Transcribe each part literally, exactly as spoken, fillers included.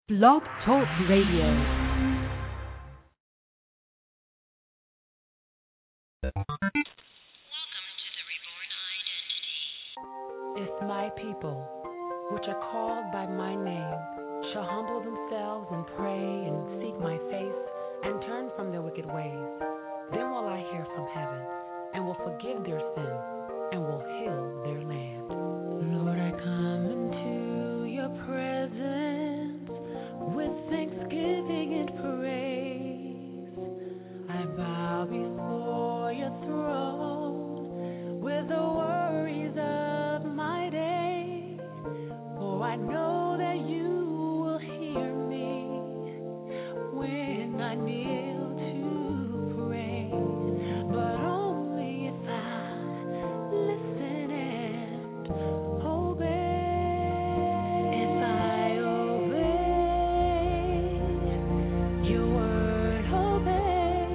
Blog Talk Radio. If my people, which are called by my name, shall humble themselves and pray and seek my face and turn from their wicked ways, then will I hear from heaven and will forgive their sins and will heal their land. Lord, I come into your presence with thanksgiving and praise. I bow before your throne with the worries of my day. For I know that you will hear me when I kneel to pray. But only if I listen and obey. If I obey your word, obey.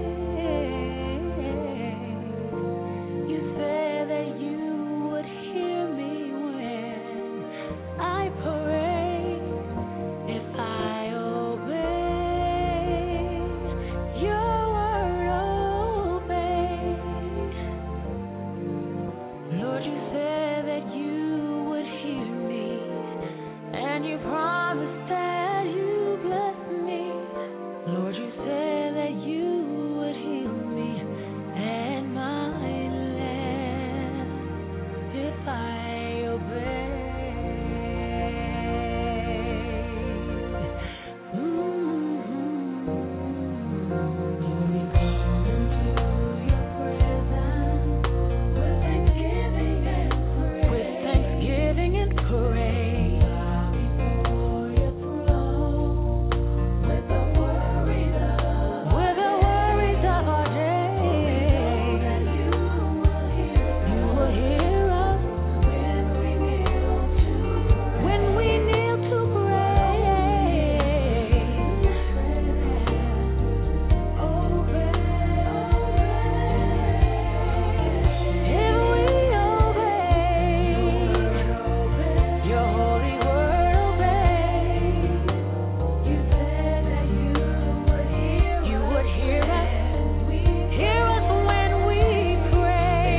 You said that you would hear me when I pray. If I obey your word, obey. Lord, you said that you would hear me, and you promised that you bless me. Lord, you said that you would heal me and my land if I obey. Lord, we come into your presence with thanksgiving and praise. With thanksgiving and praise. Bow before your throne with the worries of with the worries of our day. That you will hear you will hear us when we kneel to when we kneel to pray. Obey, if we obey your holy word, obey. You said that you would hear you would hear us, hear us when we pray.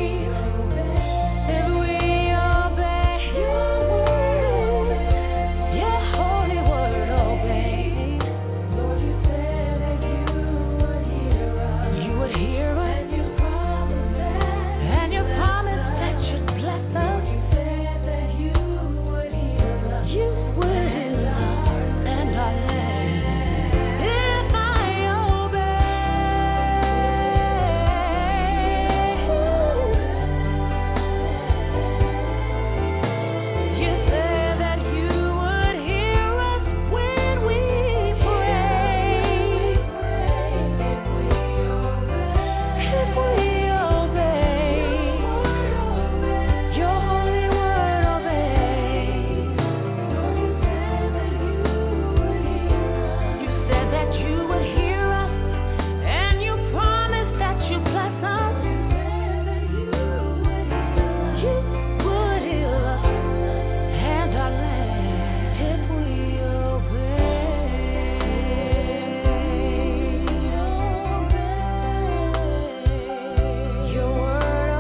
If we obey your word, your holy word, obey. Lord, you said that you would hear us, you would hear us, and you promised that, and you promised that you'd bless us. You said that you would hear us, you would heal us and our land. If I obey, you said that you would hear us when we pray. If we obey your holy word, obey. You said that you would hear us, and you promised that you bless us. You would heal us and our land if we obey your word,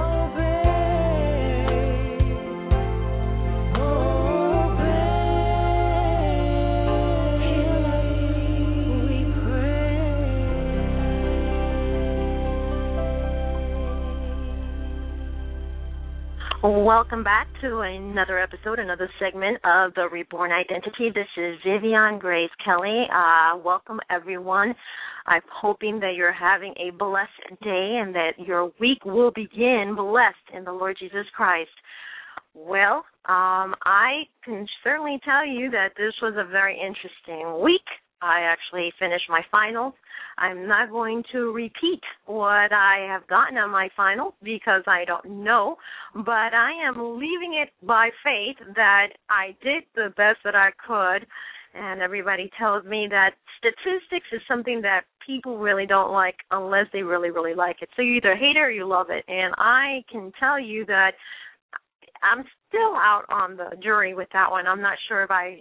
Welcome back to another episode, another segment of The Reborn Identity. This is Vivian Grace Kelly. Uh, welcome, everyone. I'm hoping that you're having a blessed day and that your week will begin blessed in the Lord Jesus Christ. Well, um, I can certainly tell you that this was a very interesting week. I actually finished my finals. I'm not going to repeat what I have gotten on my finals because I don't know, but I am leaving it by faith that I did the best that I could, and everybody tells me that statistics is something that people really don't like unless they really, really like it. So you either hate it or you love it, and I can tell you that I'm still out on the jury with that one. I'm not sure if I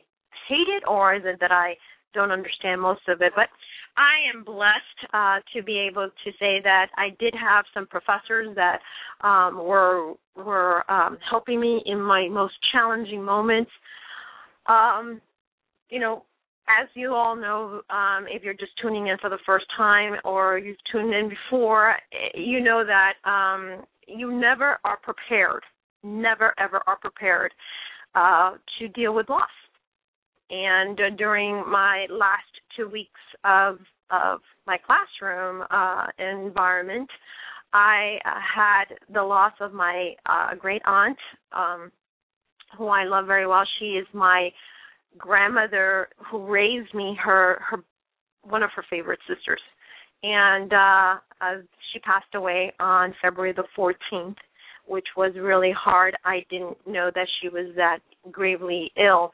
hate it, or is it that I don't understand most of it? But I am blessed uh, to be able to say that I did have some professors that um, were were um, helping me in my most challenging moments. Um, you know, as you all know, um, if you're just tuning in for the first time or you've tuned in before, you know that um, you never are prepared, never, ever are prepared uh, to deal with loss. And uh, during my last two weeks of of my classroom uh, environment, I uh, had the loss of my uh, great aunt, um, who I love very well. She is my grandmother who raised me, her her one of her favorite sisters, and uh, uh, she passed away on February the fourteenth, which was really hard. I didn't know that she was that gravely ill.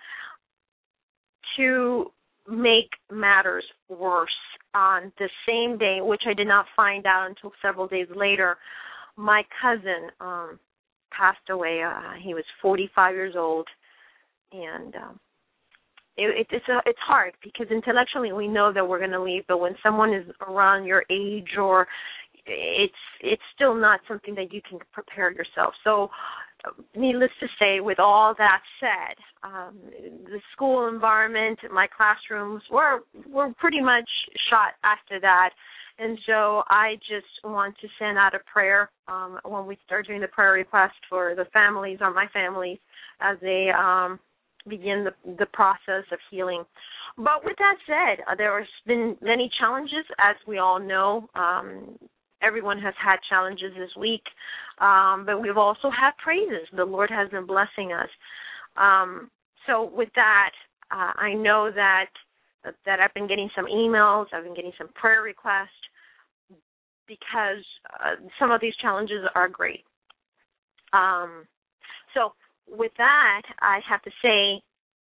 To make matters worse, on the same day, which I did not find out until several days later, my cousin um, passed away. Uh, he was forty-five years old, and um, it, it, it's a, it's hard because intellectually we know that we're going to leave, but when someone is around your age, or it's it's still not something that you can prepare yourself. So, needless to say, with all that said, um, the school environment, my classrooms were were pretty much shot after that. And so I just want to send out a prayer um, when we start doing the prayer request for the families or my families as they um, begin the, the process of healing. But with that said, uh, there has been many challenges, as we all know. Um, everyone has had challenges this week, um, but we've also had praises. The Lord has been blessing us. Um, so with that, uh, I know that that I've been getting some emails, I've been getting some prayer requests, because uh, some of these challenges are great. Um, so with that, I have to say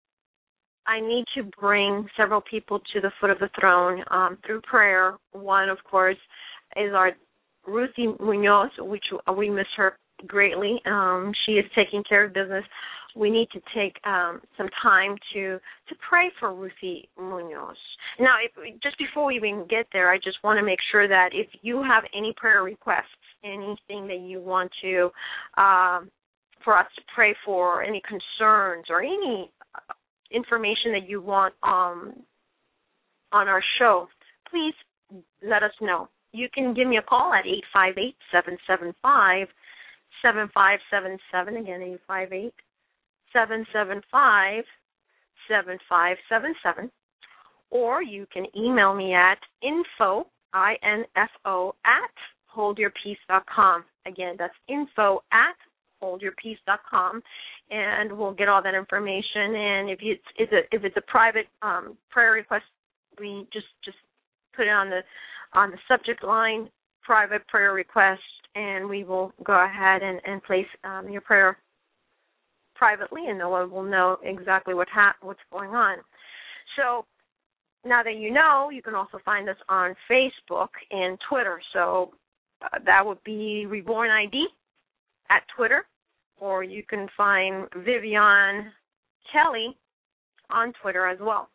I need to bring several people to the foot of the throne um, through prayer. One, of course, is our Ruthie Munoz, which we miss her greatly. Um, she is taking care of business. We need to take um, some time to to pray for Ruthie Munoz. Now, if, just before we even get there, I just want to make sure that if you have any prayer requests, anything that you want to um, for us to pray for, any concerns or any information that you want um, on our show, please let us know. You can give me a call at eight five eight, seven seven five, seven five seven seven, again, eight five eight, seven seven five, seven five seven seven, or you can email me at info, I N F O, at hold your peace dot com. Again, that's info at hold your peace dot com, and we'll get all that information. And if it's, if it's a, if it's a private um, prayer request, we just, just put it on the on the subject line, private prayer request, and we will go ahead and, and place um, your prayer privately, and no one will know exactly what ha- what's going on. So now that you know, you can also find us on Facebook and Twitter. So uh, that would be Reborn I D at Twitter, or you can find Vivian Kelly on Twitter as well.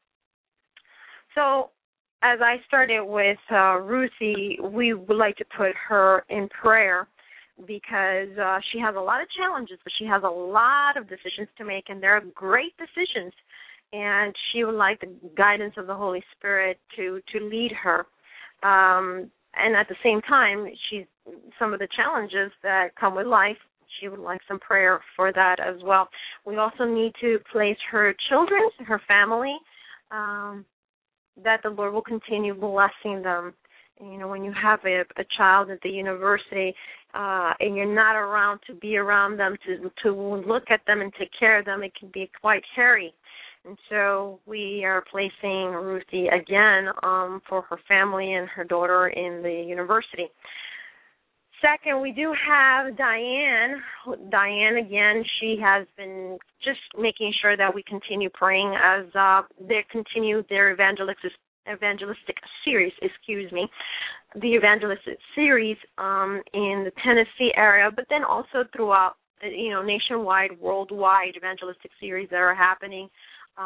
So as I started with uh, Ruthie, we would like to put her in prayer because uh, she has a lot of challenges, but she has a lot of decisions to make, and they're great decisions. And she would like the guidance of the Holy Spirit to, to lead her. Um, and at the same time, she's some of the challenges that come with life, she would like some prayer for that as well. We also need to place her children, her family, um, that the Lord will continue blessing them. You know, when you have a, a child at the university uh, and you're not around to be around them, to to look at them and take care of them, it can be quite hairy. And so we are placing Ruthie again um, for her family and her daughter in the university. Second, we do have Diane. Diane, again, she has been just making sure that we continue praying as uh, they continue their evangelistic, evangelistic series, excuse me, the evangelistic series um, in the Tennessee area, but then also throughout, you know, nationwide, worldwide evangelistic series that are happening uh,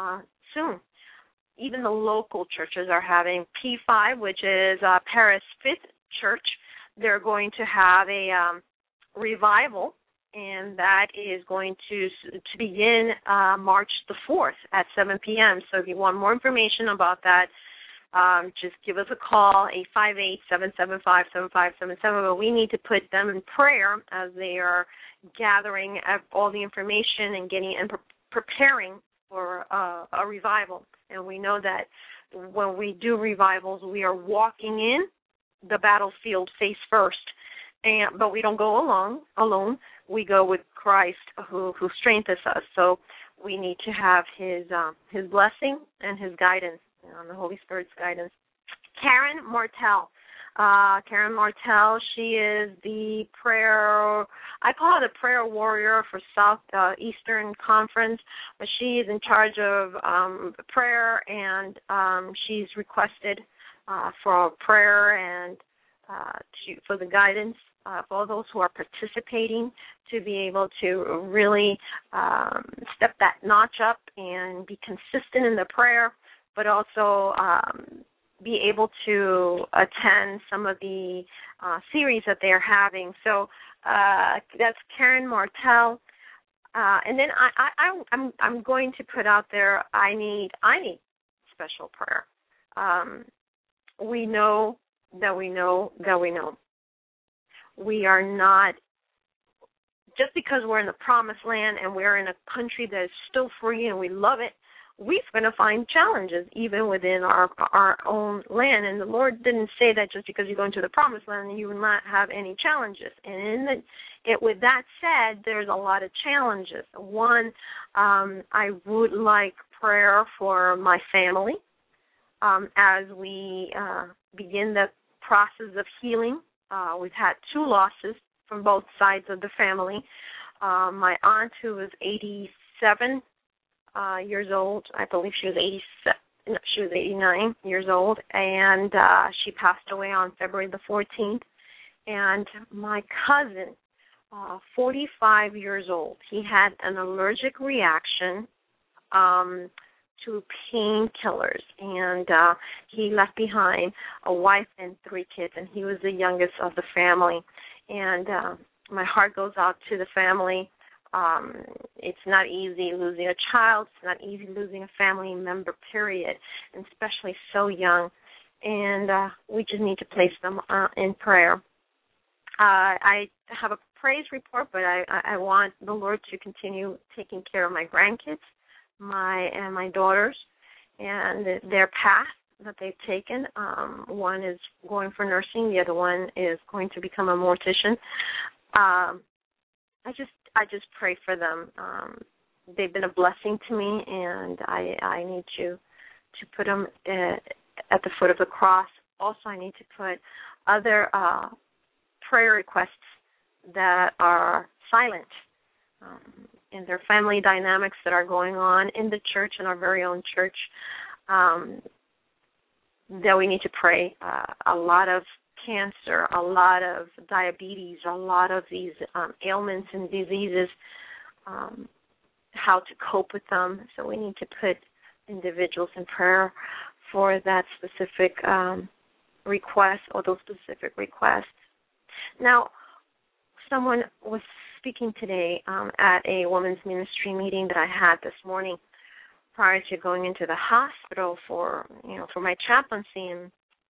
soon. Even the local churches are having P five, which is uh, Paris Fifth Church. They're going to have a um, revival, and that is going to to begin uh, March the fourth at seven p.m. So if you want more information about that, um, just give us a call, eight five eight, seven seven five, seven five seven seven. But we need to put them in prayer as they are gathering all the information and getting and pre- preparing for uh, a revival. And we know that when we do revivals, we are walking in the battlefield face first. And but we don't go alone. Alone, we go with Christ, who who strengthens us. So we need to have His uh, His blessing and His guidance, you know, the Holy Spirit's guidance. Karen Martell, uh, Karen Martell. She is the prayer. I call her the prayer warrior for South uh, Eastern Conference, but she is in charge of um, prayer, and um, she's requested uh, for prayer and uh, to, for the guidance. Uh, for all those who are participating, to be able to really um, step that notch up and be consistent in the prayer, but also um, be able to attend some of the uh, series that they're having. So uh, that's Karen Martell. Uh, and then I, I, I'm, I'm going to put out there, I need, I need special prayer. Um, we know that we know that we know. We are not, just because we're in the promised land and we're in a country that is still free and we love it, we're going to find challenges even within our our own land. And the Lord didn't say that just because you go into the promised land you will not have any challenges. And in the, it, with that said, there's a lot of challenges. One, um, I would like prayer for my family um, as we uh, begin the process of healing. Uh, we've had two losses from both sides of the family. Uh, my aunt, who was eighty-seven uh, years old, I believe she was eighty-seven. No, she was eighty-nine years old, and uh, she passed away on February the fourteenth. And my cousin, uh, forty-five years old, he had an allergic reaction um, to painkillers, and uh, he left behind a wife and three kids, and he was the youngest of the family. And uh, my heart goes out to the family. Um, it's not easy losing a child. It's not easy losing a family member, period, and especially so young. And uh, we just need to place them uh, in prayer. Uh, I have a praise report, but I, I want the Lord to continue taking care of my grandkids, my and my daughters, and their path that they've taken. Um, one is going for nursing. The other one is going to become a mortician. Um, I just I just pray for them. Um, they've been a blessing to me, and I I need to to put them at, at the foot of the cross. Also, I need to put other uh, prayer requests that are silent. Um, and their family dynamics that are going on in the church, in our very own church, um, that we need to pray. Uh, a lot of cancer, a lot of diabetes, a lot of these um, ailments and diseases, um, how to cope with them. So we need to put individuals in prayer for that specific um, request or those specific requests. Now, someone was speaking today um, at a women's ministry meeting that I had this morning prior to going into the hospital for, you know, for my chaplaincy, and,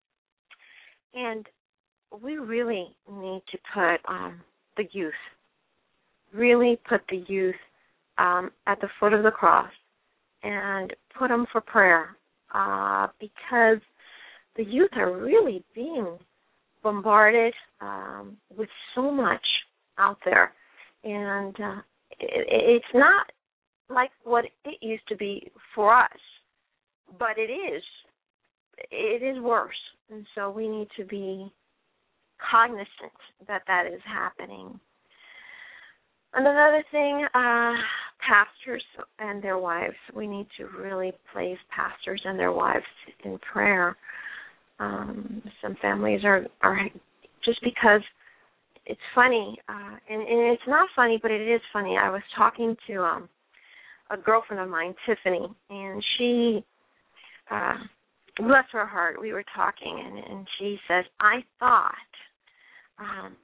and we really need to put um, the youth, really put the youth um, at the foot of the cross and put them for prayer uh, because the youth are really being bombarded um, with so much out there. And uh, it, it's not like what it used to be for us, but it is. It is worse. And so we need to be cognizant that that is happening. And another thing, uh, pastors and their wives, we need to really place pastors and their wives in prayer. Um, some families are, are just because it's funny, uh, and, and it's not funny, but it is funny. I was talking to um, a girlfriend of mine, Tiffany, and she, uh, bless her heart, we were talking, and, and she says, I thought um,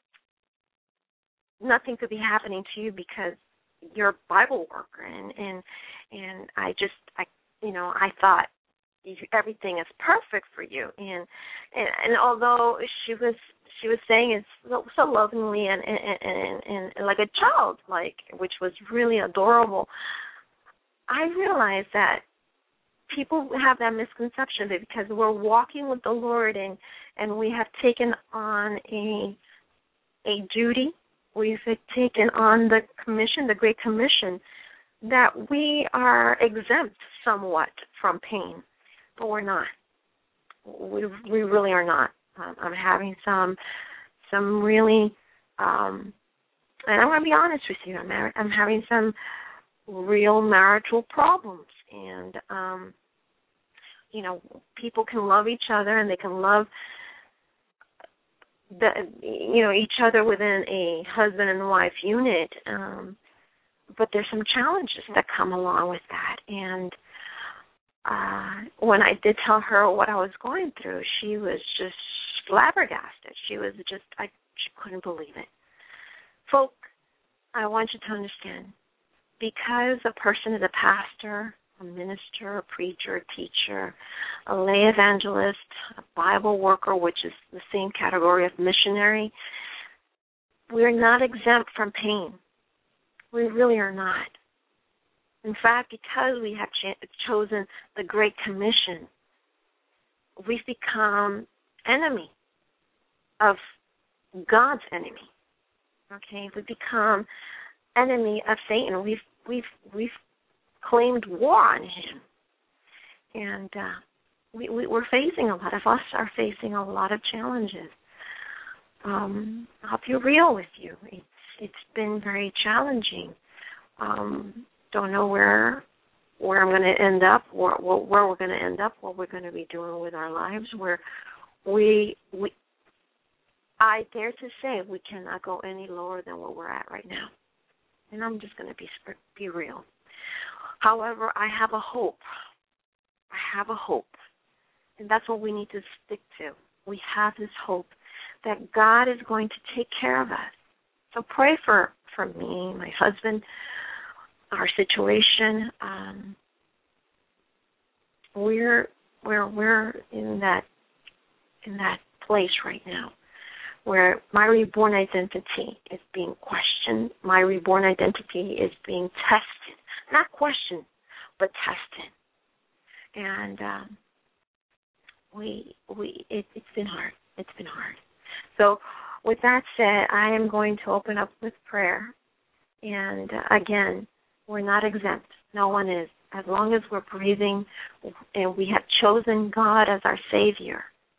nothing could be happening to you because you're a Bible worker, and and and I just, I, you know, I thought everything is perfect for you, and and, and although she was she was saying it so, so lovingly and and, and and and like a child, like, which was really adorable, I realized that people have that misconception that because we're walking with the Lord and and we have taken on a a duty, we've taken on the commission, the Great Commission, that we are exempt somewhat from pain, but we're not. We we really are not. Um, I'm having some some really, um, and I'm going to be honest with you. I'm I'm having some real marital problems, and um, you know, people can love each other and they can love the you know each other within a husband and wife unit, um, but there's some challenges that come along with that. And uh, when I did tell her what I was going through, she was just flabbergasted. She was just, I she couldn't believe it. Folk, I want you to understand, because a person is a pastor, a minister, a preacher, a teacher, a lay evangelist, a Bible worker, which is the same category of missionary, we're not exempt from pain. We really are not. In fact, because we have ch- chosen the Great Commission, we've become enemy of God's enemy. Okay, we become enemy of Satan. We've we've we've claimed war on him, and uh, we, we we're facing a lot of us are facing a lot of challenges. Um, I'll be real with you. It's it's been very challenging. Um, don't know where where I'm going to end up, where, where we're going to end up, what we're going to be doing with our lives. Where we we I dare to say we cannot go any lower than where we're at right now. And I'm just going to be be real. However, I have a hope. I have a hope. And that's what we need to stick to. We have this hope that God is going to take care of us. So pray for, for me, my husband, our situation. Um, we're we're we're in that in that place right now, where my reborn identity is being questioned. My reborn identity is being tested. Not questioned, but tested. And um, we we it, it's been hard. It's been hard. So with that said, I am going to open up with prayer. And uh, again, we're not exempt. No one is. As long as we're breathing and we have chosen God as our Savior,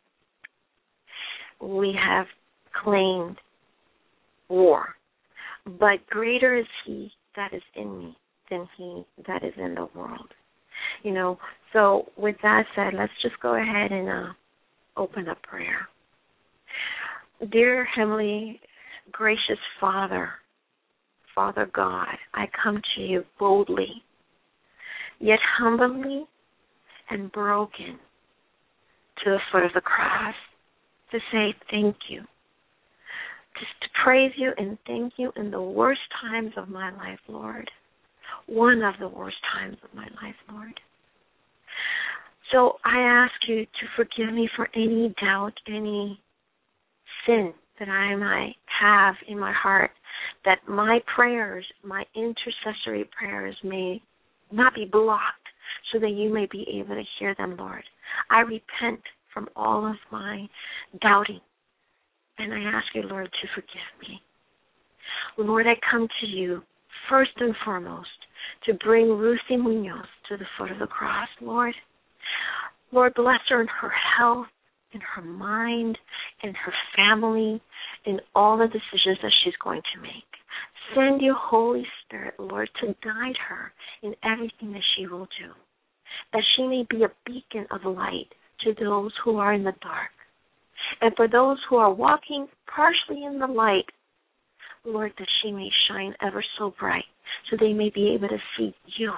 we have claimed war. But greater is He that is in me than he that is in the world. You know, so with that said, let's just go ahead and uh, open up prayer. Dear Heavenly, gracious Father, Father God, I come to you boldly, yet humbly and broken to the foot of the cross to say thank you, just to praise you and thank you in the worst times of my life, Lord. One of the worst times of my life, Lord. So I ask you to forgive me for any doubt, any sin that I might have in my heart, that my prayers, my intercessory prayers may not be blocked so that you may be able to hear them, Lord. I repent from all of my doubting, and I ask you, Lord, to forgive me. Lord, I come to you first and foremost to bring Lucy Munoz to the foot of the cross, Lord. Lord, bless her in her health, in her mind, in her family, in all the decisions that she's going to make. Send your Holy Spirit, Lord, to guide her in everything that she will do, that she may be a beacon of light to those who are in the dark. And for those who are walking partially in the light, Lord, that she may shine ever so bright, so they may be able to see you.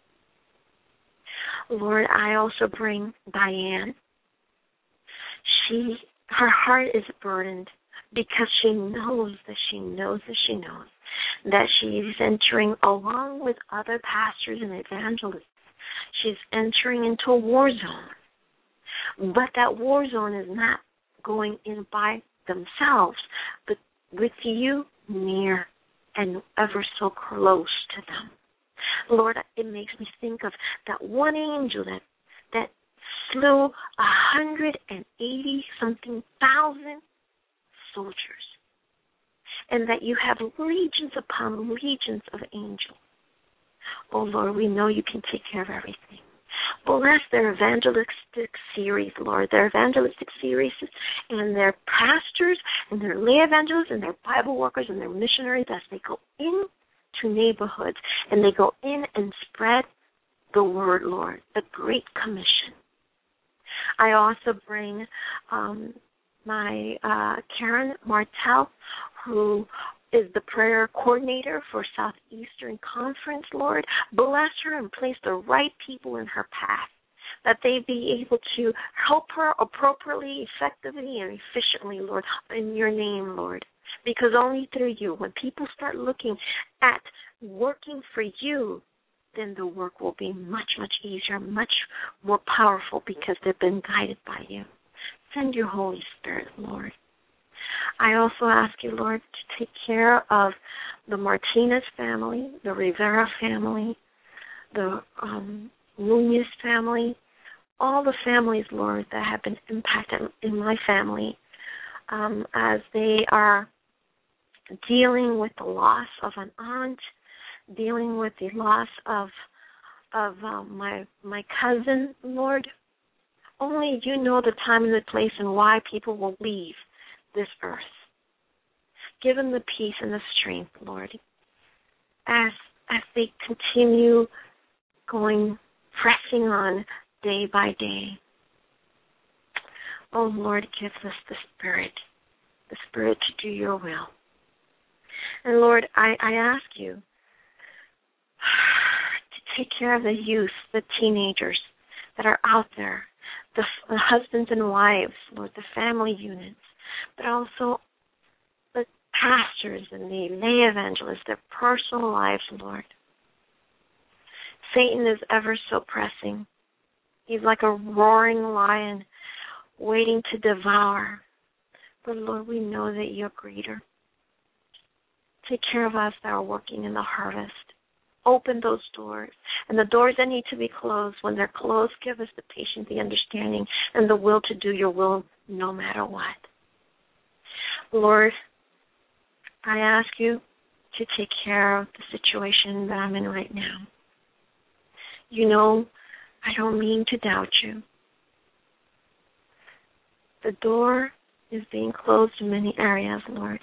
Lord, I also bring Diane. She, her heart is burdened because she knows that she knows that she knows that she is entering, along with other pastors and evangelists, she's entering into a war zone. But that war zone is not going in by themselves, but with you near and ever so close to them. Lord, it makes me think of that one angel that that slew a hundred and eighty something thousand soldiers, and that you have legions upon legions of angels. Oh Lord, we know you can take care of everything. Bless their evangelistic series, Lord, their evangelistic series and their pastors and their lay evangelists and their Bible workers and their missionaries as they go into neighborhoods and they go in and spread the word, Lord, the Great Commission. I also bring um, my uh, Karen Martell, who is the prayer coordinator for Southeastern Conference, Lord. Bless her and place the right people in her path, that they be able to help her appropriately, effectively, and efficiently, Lord, in your name, Lord. Because only through you, when people start looking at working for you, then the work will be much, much easier, much more powerful because they've been guided by you. Send your Holy Spirit, Lord. I also ask you, Lord, to take care of the Martinez family, the Rivera family, the um, Nunez family, all the families, Lord, that have been impacted in my family um, as they are dealing with the loss of an aunt, dealing with the loss of of um, my my cousin, Lord. Only you know the time and the place and why people will leave this earth. Give them the peace and the strength, Lord, as as they continue going, pressing on day by day. Oh, Lord, give us the Spirit, the Spirit to do your will. And, Lord, I, I ask you to take care of the youth, the teenagers that are out there, the, the husbands and wives, Lord, the family units, but also the pastors and the lay evangelists, their personal lives, Lord. Satan is ever so pressing. He's like a roaring lion waiting to devour. But, Lord, we know that you're greater. Take care of us that are working in the harvest. Open those doors. And the doors that need to be closed, when they're closed, give us the patience, the understanding, and the will to do your will no matter what. Lord, I ask you to take care of the situation that I'm in right now. You know, I don't mean to doubt you. The door is being closed in many areas, Lord.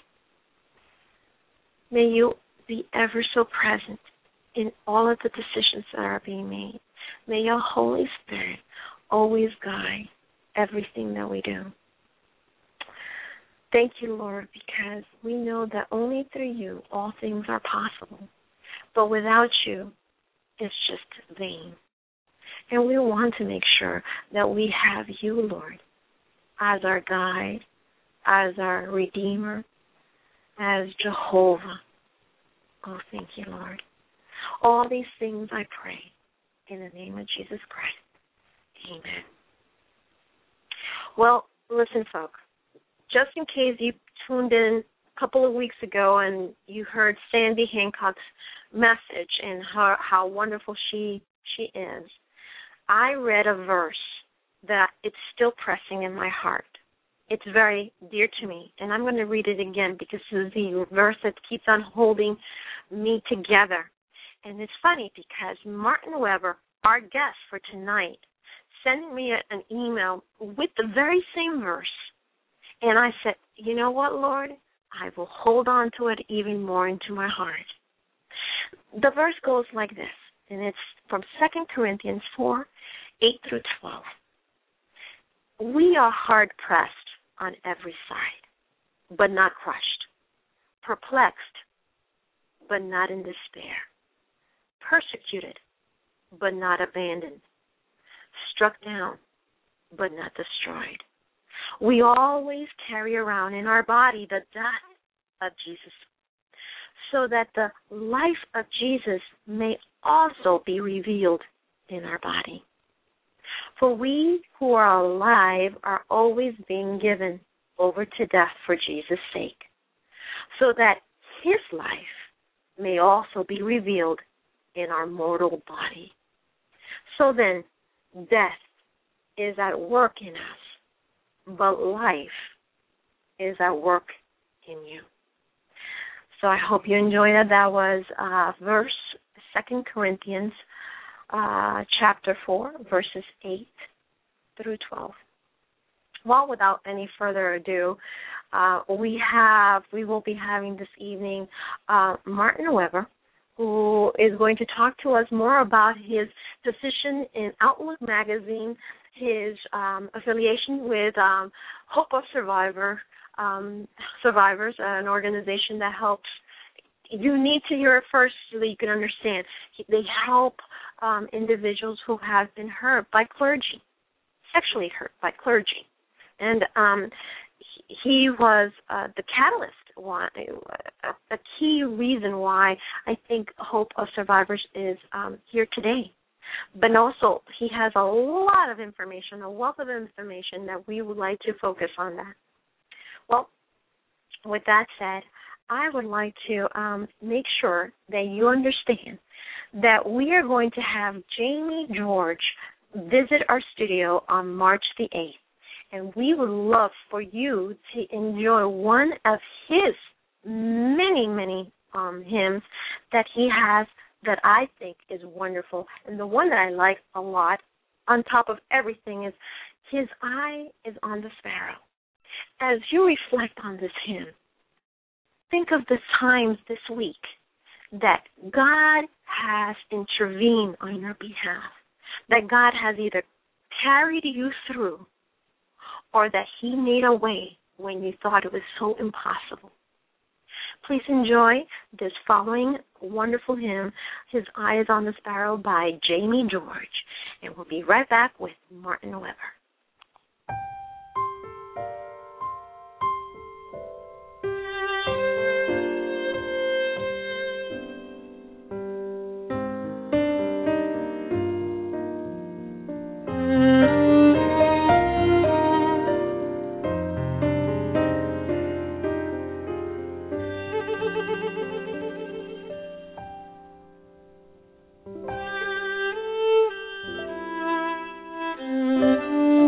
May you be ever so present in all of the decisions that are being made. May your Holy Spirit always guide everything that we do. Thank you, Lord, because we know that only through you all things are possible. But without you, it's just vain. And we want to make sure that we have you, Lord, as our guide, as our Redeemer, as Jehovah. Oh, thank you, Lord. All these things I pray in the name of Jesus Christ. Amen. Well, listen, folks, just in case you tuned in a couple of weeks ago and you heard Sandy Hancock's message and her, how wonderful she she is, I read a verse that it's still pressing in my heart. It's very dear to me, and I'm going to read it again because it's the verse that keeps on holding me together. And it's funny because Martin Weber, our guest for tonight, sent me a, an email with the very same verse. And I said, you know what, Lord? I will hold on to it even more into my heart. The verse goes like this, and it's from Second Corinthians four, eight through twelve. We are hard-pressed on every side, but not crushed, perplexed, but not in despair, persecuted, but not abandoned, struck down, but not destroyed. We always carry around in our body the death of Jesus, so that the life of Jesus may also be revealed in our body. For we who are alive are always being given over to death for Jesus' sake, so that his life may also be revealed in our mortal body. So then, death is at work in us, but life is at work in you. So I hope you enjoyed that. That was uh, verse Second Corinthians uh, chapter four, verses eight through twelve. Well, without any further ado, uh, we have we will be having this evening uh, Martin Weber, who is going to talk to us more about his position in Outlook Magazine, his um, affiliation with um, Hope of Survivor, um, Survivors, an organization that helps. You need to hear it first so that you can understand. They help um, individuals who have been hurt by clergy, sexually hurt by clergy. And um, he was uh, the catalyst, why, a key reason why I think Hope of Survivors is um, here today. But also, he has a lot of information, a wealth of information that we would like to focus on that. Well, with that said, I would like to um, make sure that you understand that we are going to have Jamie George visit our studio on March the eighth. And we would love for you to enjoy one of his many, many um, hymns that he has that I think is wonderful. And the one that I like a lot, on top of everything, is His Eye is on the Sparrow. As you reflect on this hymn, think of the times this week that God has intervened on your behalf, that God has either carried you through or that he made a way when you thought it was so impossible. Please enjoy this following wonderful hymn, His Eye is on the Sparrow by Jamie George. And we'll be right back with Martin Weber. Mm-hmm.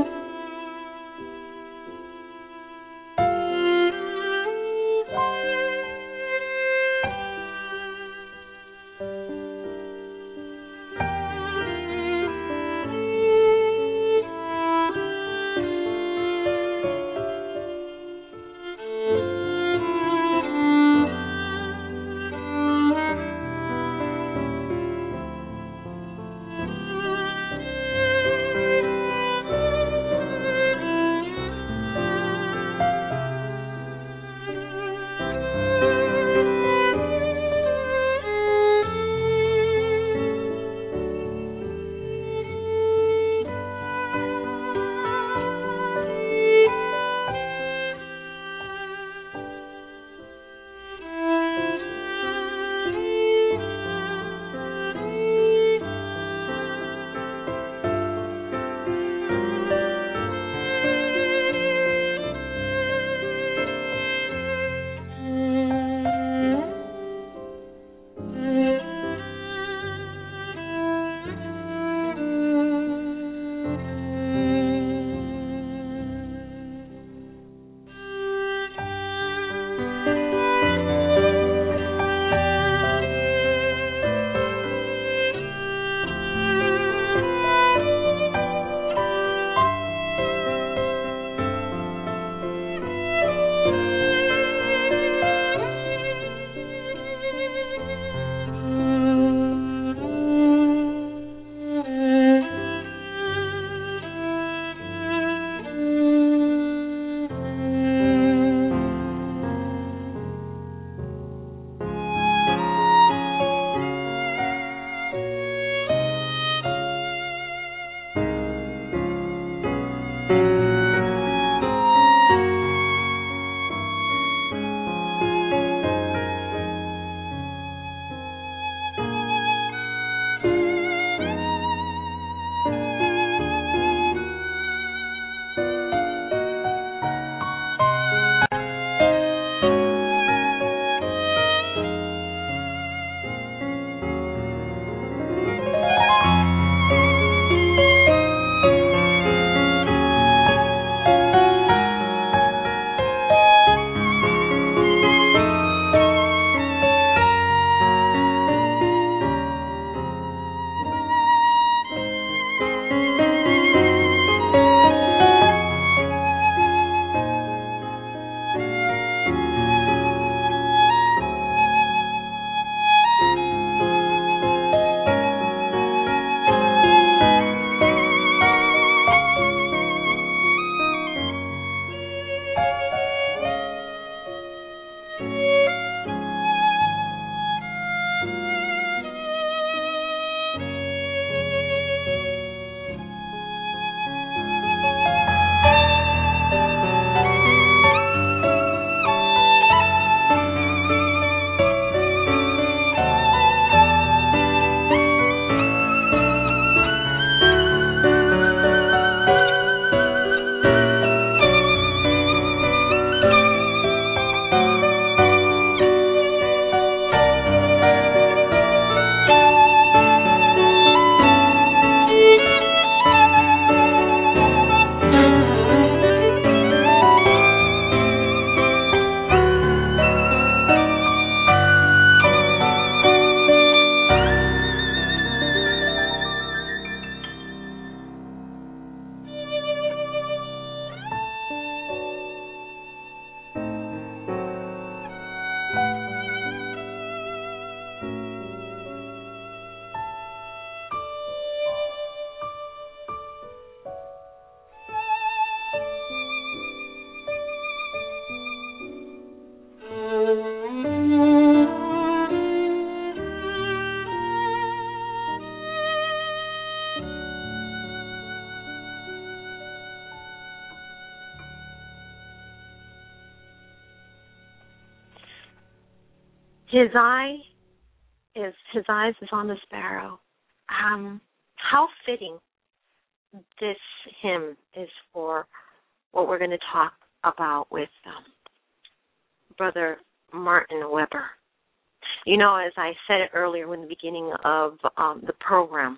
his eye is his eyes is on the sparrow. Um, how fitting this hymn is for what we're going to talk about with um, Brother Martin Weber. You know, as I said earlier in the beginning of um, the program,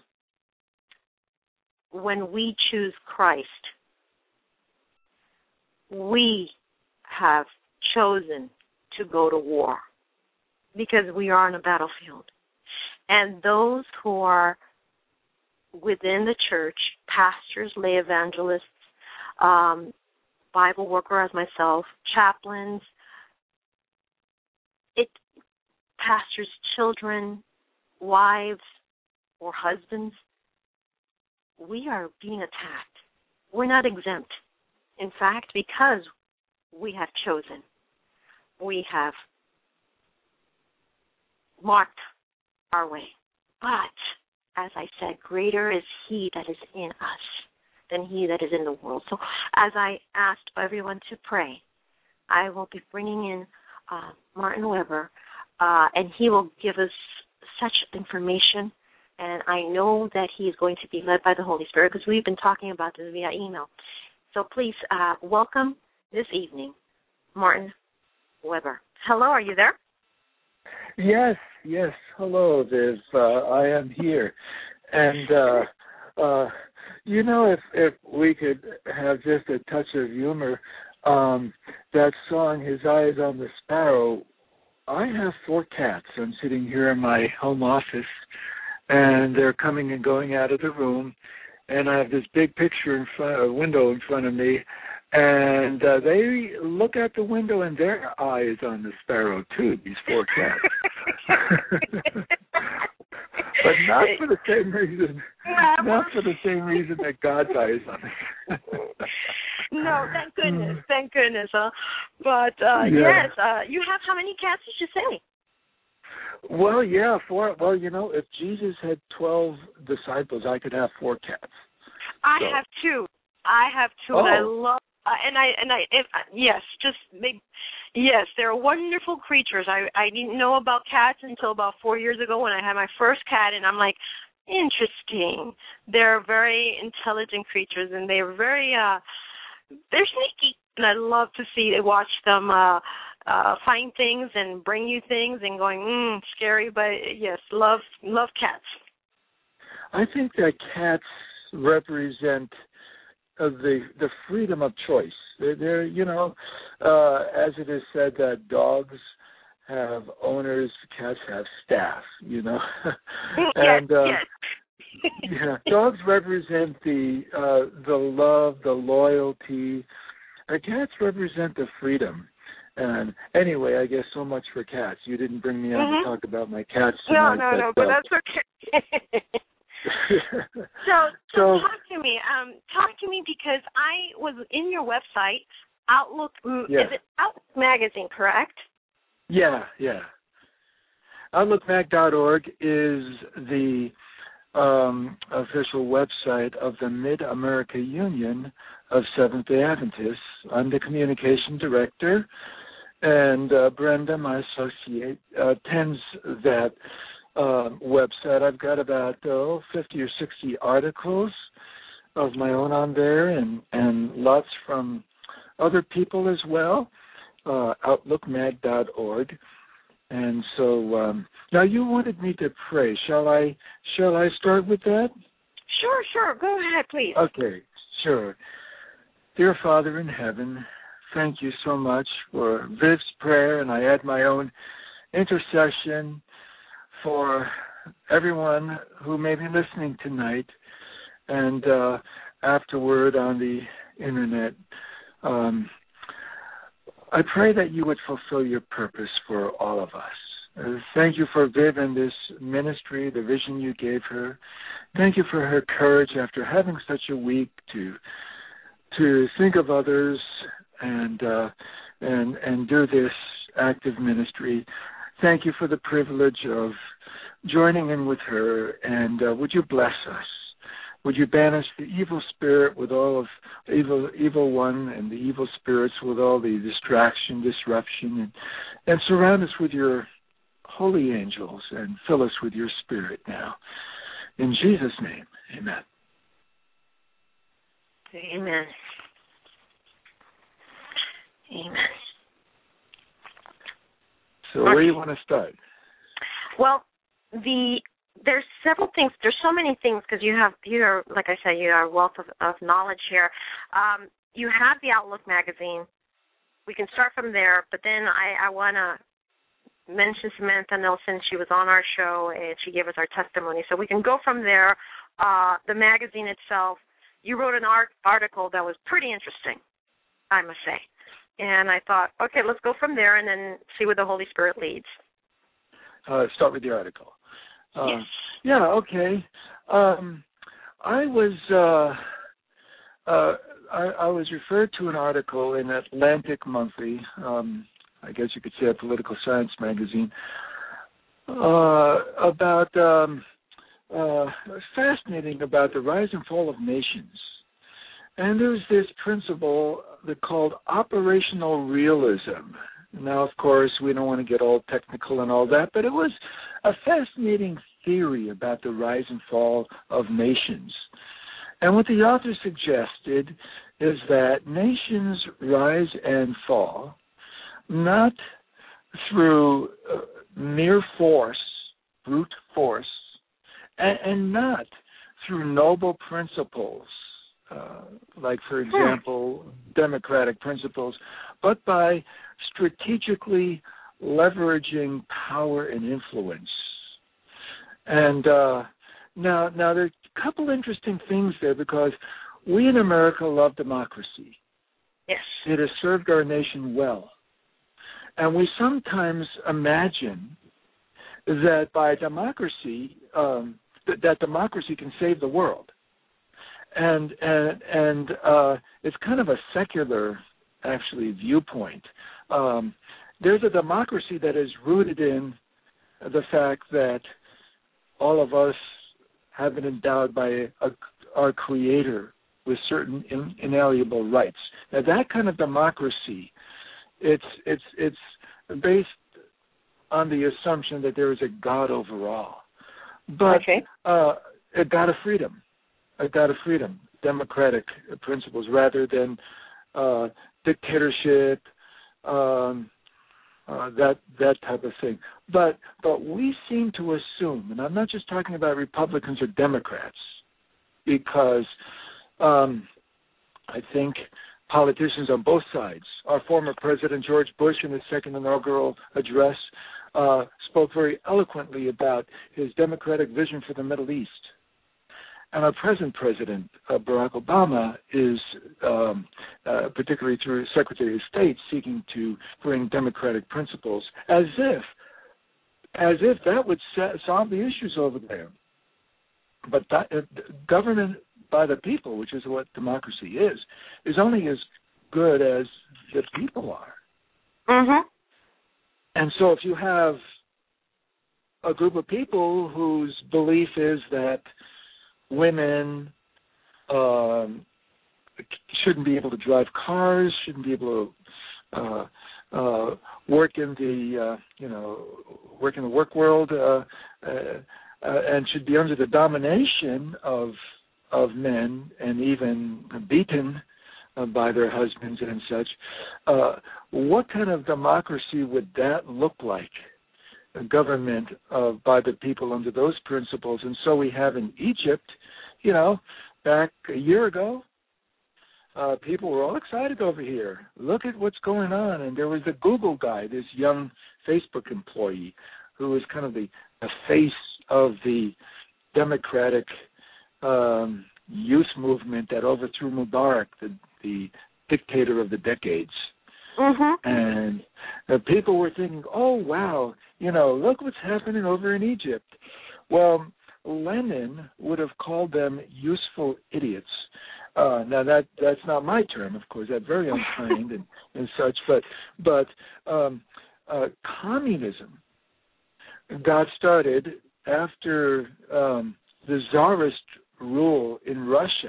when we choose Christ, we have chosen to go to war because we are on a battlefield. And those who are within the church, pastors, lay evangelists, um, Bible workers as myself, chaplains, it, pastors' children, wives, or husbands, we are being attacked. We're not exempt. In fact, because we have chosen, we have marked our way. But, as I said, greater is he that is in us than he that is in the world. So as I asked everyone to pray, I will be bringing in uh, Martin Weber, uh, and he will give us such information. And I know that he is going to be led by the Holy Spirit because we've been talking about this via email. So please uh, welcome this evening, Martin Weber. Hello, are you there? Yes, yes. Hello, Viv. Uh, I am here. And, uh, uh, you know, if, if we could have just a touch of humor, um, that song, His Eyes on the Sparrow, I have four cats. I'm sitting here in my home office, and they're coming and going out of the room, and I have this big picture in front, a window in front of me, and uh, they look out the window, and their eye is on the sparrow too. These four cats, but not for the same reason. Not for the same reason that God's eye is on it. No, thank goodness, thank goodness. Huh? But uh, yeah. yes, uh, you have how many cats did you say? Well, yeah, four. Well, you know, if Jesus had twelve disciples, I could have four cats. I so. have two. I have two, oh. and I love. Uh, and I and I if, uh, yes, just they, yes, they're wonderful creatures. I I didn't know about cats until about four years ago when I had my first cat, and I'm like, interesting. They're very intelligent creatures, and they're very uh, they're sneaky, and I love to see. Watch them. Uh, Uh, find things and bring you things and going, mm, scary, but yes, love love cats. I think that cats represent uh, the the freedom of choice. They're, they're you know, uh, as it is said that dogs have owners, cats have staff, you know. and yes, uh, yes. yeah, dogs represent the uh, the love, the loyalty. Uh, cats represent the freedom. And anyway, I guess so much for cats. You didn't bring me on mm-hmm. to talk about my cats No, tonight. no, but, no, but uh, that's okay. so, so, so talk to me. Um, talk to me because I was in your website, Outlook. Yeah. Is it Outlook Magazine, correct? Yeah, yeah. Outlook mag dot org is the um, official website of the Mid-America Union of Seventh-day Adventists. I'm the communication director. And uh, Brenda, my associate, uh, tends that uh, website. I've got about oh, fifty or sixty articles of my own on there, and, and lots from other people as well. Uh, Outlook mag dot org. And so um, now you wanted me to pray. Shall I? Shall I start with that? Sure, sure. Go ahead, please. Okay, sure. Dear Father in heaven, thank you so much for Viv's prayer, and I add my own intercession for everyone who may be listening tonight and uh, afterward on the Internet. Um, I pray that you would fulfill your purpose for all of us. Uh, thank you for Viv and this ministry, the vision you gave her. Thank you for her courage after having such a week to to think of others and uh, and and do this active ministry. Thank you for the privilege of joining in with her, and uh, would you bless us? Would you banish the evil spirit with all of evil, evil one, and the evil spirits with all the distraction, disruption, and, and surround us with your holy angels and fill us with your Spirit now. In Jesus' name, amen. Amen. Amen. So where do you want to start? Well, the there's several things. There's so many things because you have you are like I said, you are a wealth of, of knowledge here. Um, you have the Outlook magazine. We can start from there, but then I, I want to mention Samantha Nelson. She was on our show and she gave us our testimony. So we can go from there. Uh, the magazine itself. You wrote an art, article that was pretty interesting, I must say. And I thought, okay, let's go from there and then see where the Holy Spirit leads. Uh, start with the article. Uh, yes. Yeah, okay. Um, I was uh, uh, I, I was referred to an article in Atlantic Monthly, um, I guess you could say a political science magazine, uh, about um, uh, fascinating about the rise and fall of nations. And there's this principle that called operational realism. Now, of course, we don't want to get all technical and all that, but it was a fascinating theory about the rise and fall of nations. And what the author suggested is that nations rise and fall not through uh, mere force, brute force, and, and not through noble principles, uh, like, for example, democratic principles, but by strategically leveraging power and influence. And uh, now, now there are a couple interesting things there because we in America love democracy. Yes. It has served our nation well. And we sometimes imagine that by democracy, um, that, that democracy can save the world. And and, and uh, it's kind of a secular, actually, viewpoint. Um, there's a democracy that is rooted in the fact that all of us have been endowed by a, a, our Creator with certain in, inalienable rights. Now, that kind of democracy, it's it's it's based on the assumption that there is a God over all, but okay. uh, a God of freedom, a God of freedom, democratic principles rather than uh, dictatorship, um, uh, that that type of thing. But but we seem to assume, and I'm not just talking about Republicans or Democrats, because um, I think politicians on both sides. Our former President George Bush, in his second inaugural address, uh, spoke very eloquently about his democratic vision for the Middle East. And our present president, uh, Barack Obama, is, um, uh, particularly through Secretary of State, seeking to bring democratic principles, as if, as if that would sa- solve the issues over there. But that, uh, government by the people, which is what democracy is, is only as good as the people are. Mm-hmm. And so if you have a group of people whose belief is that women um, shouldn't be able to drive cars, shouldn't be able to uh, uh, work in the, uh, you know, work in the work world, uh, uh, uh, and should be under the domination of of men and even beaten uh, by their husbands and such, uh, what kind of democracy would that look like? A government uh, by the people under those principles. And so we have in Egypt, you know, back a year ago, uh, people were all excited over here. Look at what's going on. And there was the Google guy, this young Facebook employee, who was kind of the, the face of the democratic um, youth movement that overthrew Mubarak, the, the dictator of the decades. Mm-hmm. And uh, people were thinking, oh, wow, you know, look what's happening over in Egypt. Well, Lenin would have called them useful idiots. Uh, now, that that's not my term, of course. That's very unkind and, and such. But, but um, uh, communism got started after um, the Tsarist rule in Russia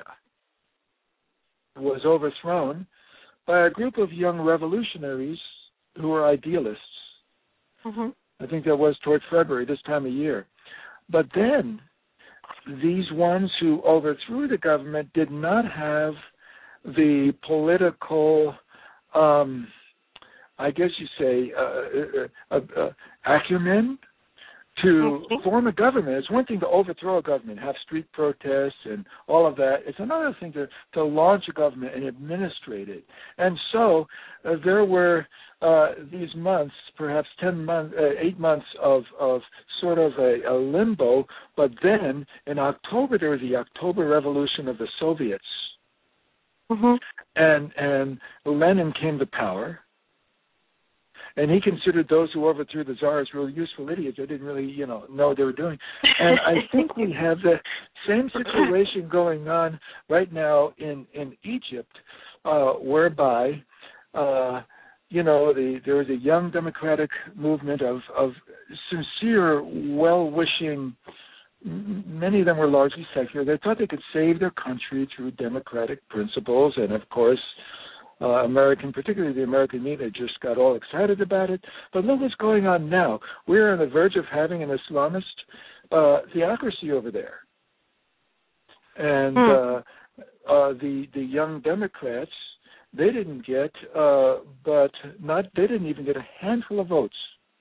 was overthrown by a group of young revolutionaries who were idealists. Mm-hmm. I think that was toward February, this time of year. But then these ones who overthrew the government did not have the political, um, I guess you say, uh, uh, uh, acumen to form a government. It's one thing to overthrow a government, have street protests and all of that. It's another thing to, to launch a government and administrate it. And so uh, there were uh, these months, perhaps ten months, uh, eight months of, of sort of a, a limbo. But then in October, there was the October Revolution of the Soviets. Mm-hmm. And, and Lenin came to power. And he considered those who overthrew the Tsar as real useful idiots. They didn't really, you know, know what they were doing. And I think we have the same situation going on right now in, in Egypt, uh, whereby, uh, you know, the, there was a young democratic movement of, of sincere, well-wishing, many of them were largely secular. They thought they could save their country through democratic principles. And, of course, Uh, American, particularly the American media, just got all excited about it. But look what's going on now. We're on the verge of having an Islamist uh, theocracy over there. And hmm. uh, uh, the the young Democrats, they didn't get, uh, but not they didn't even get a handful of votes.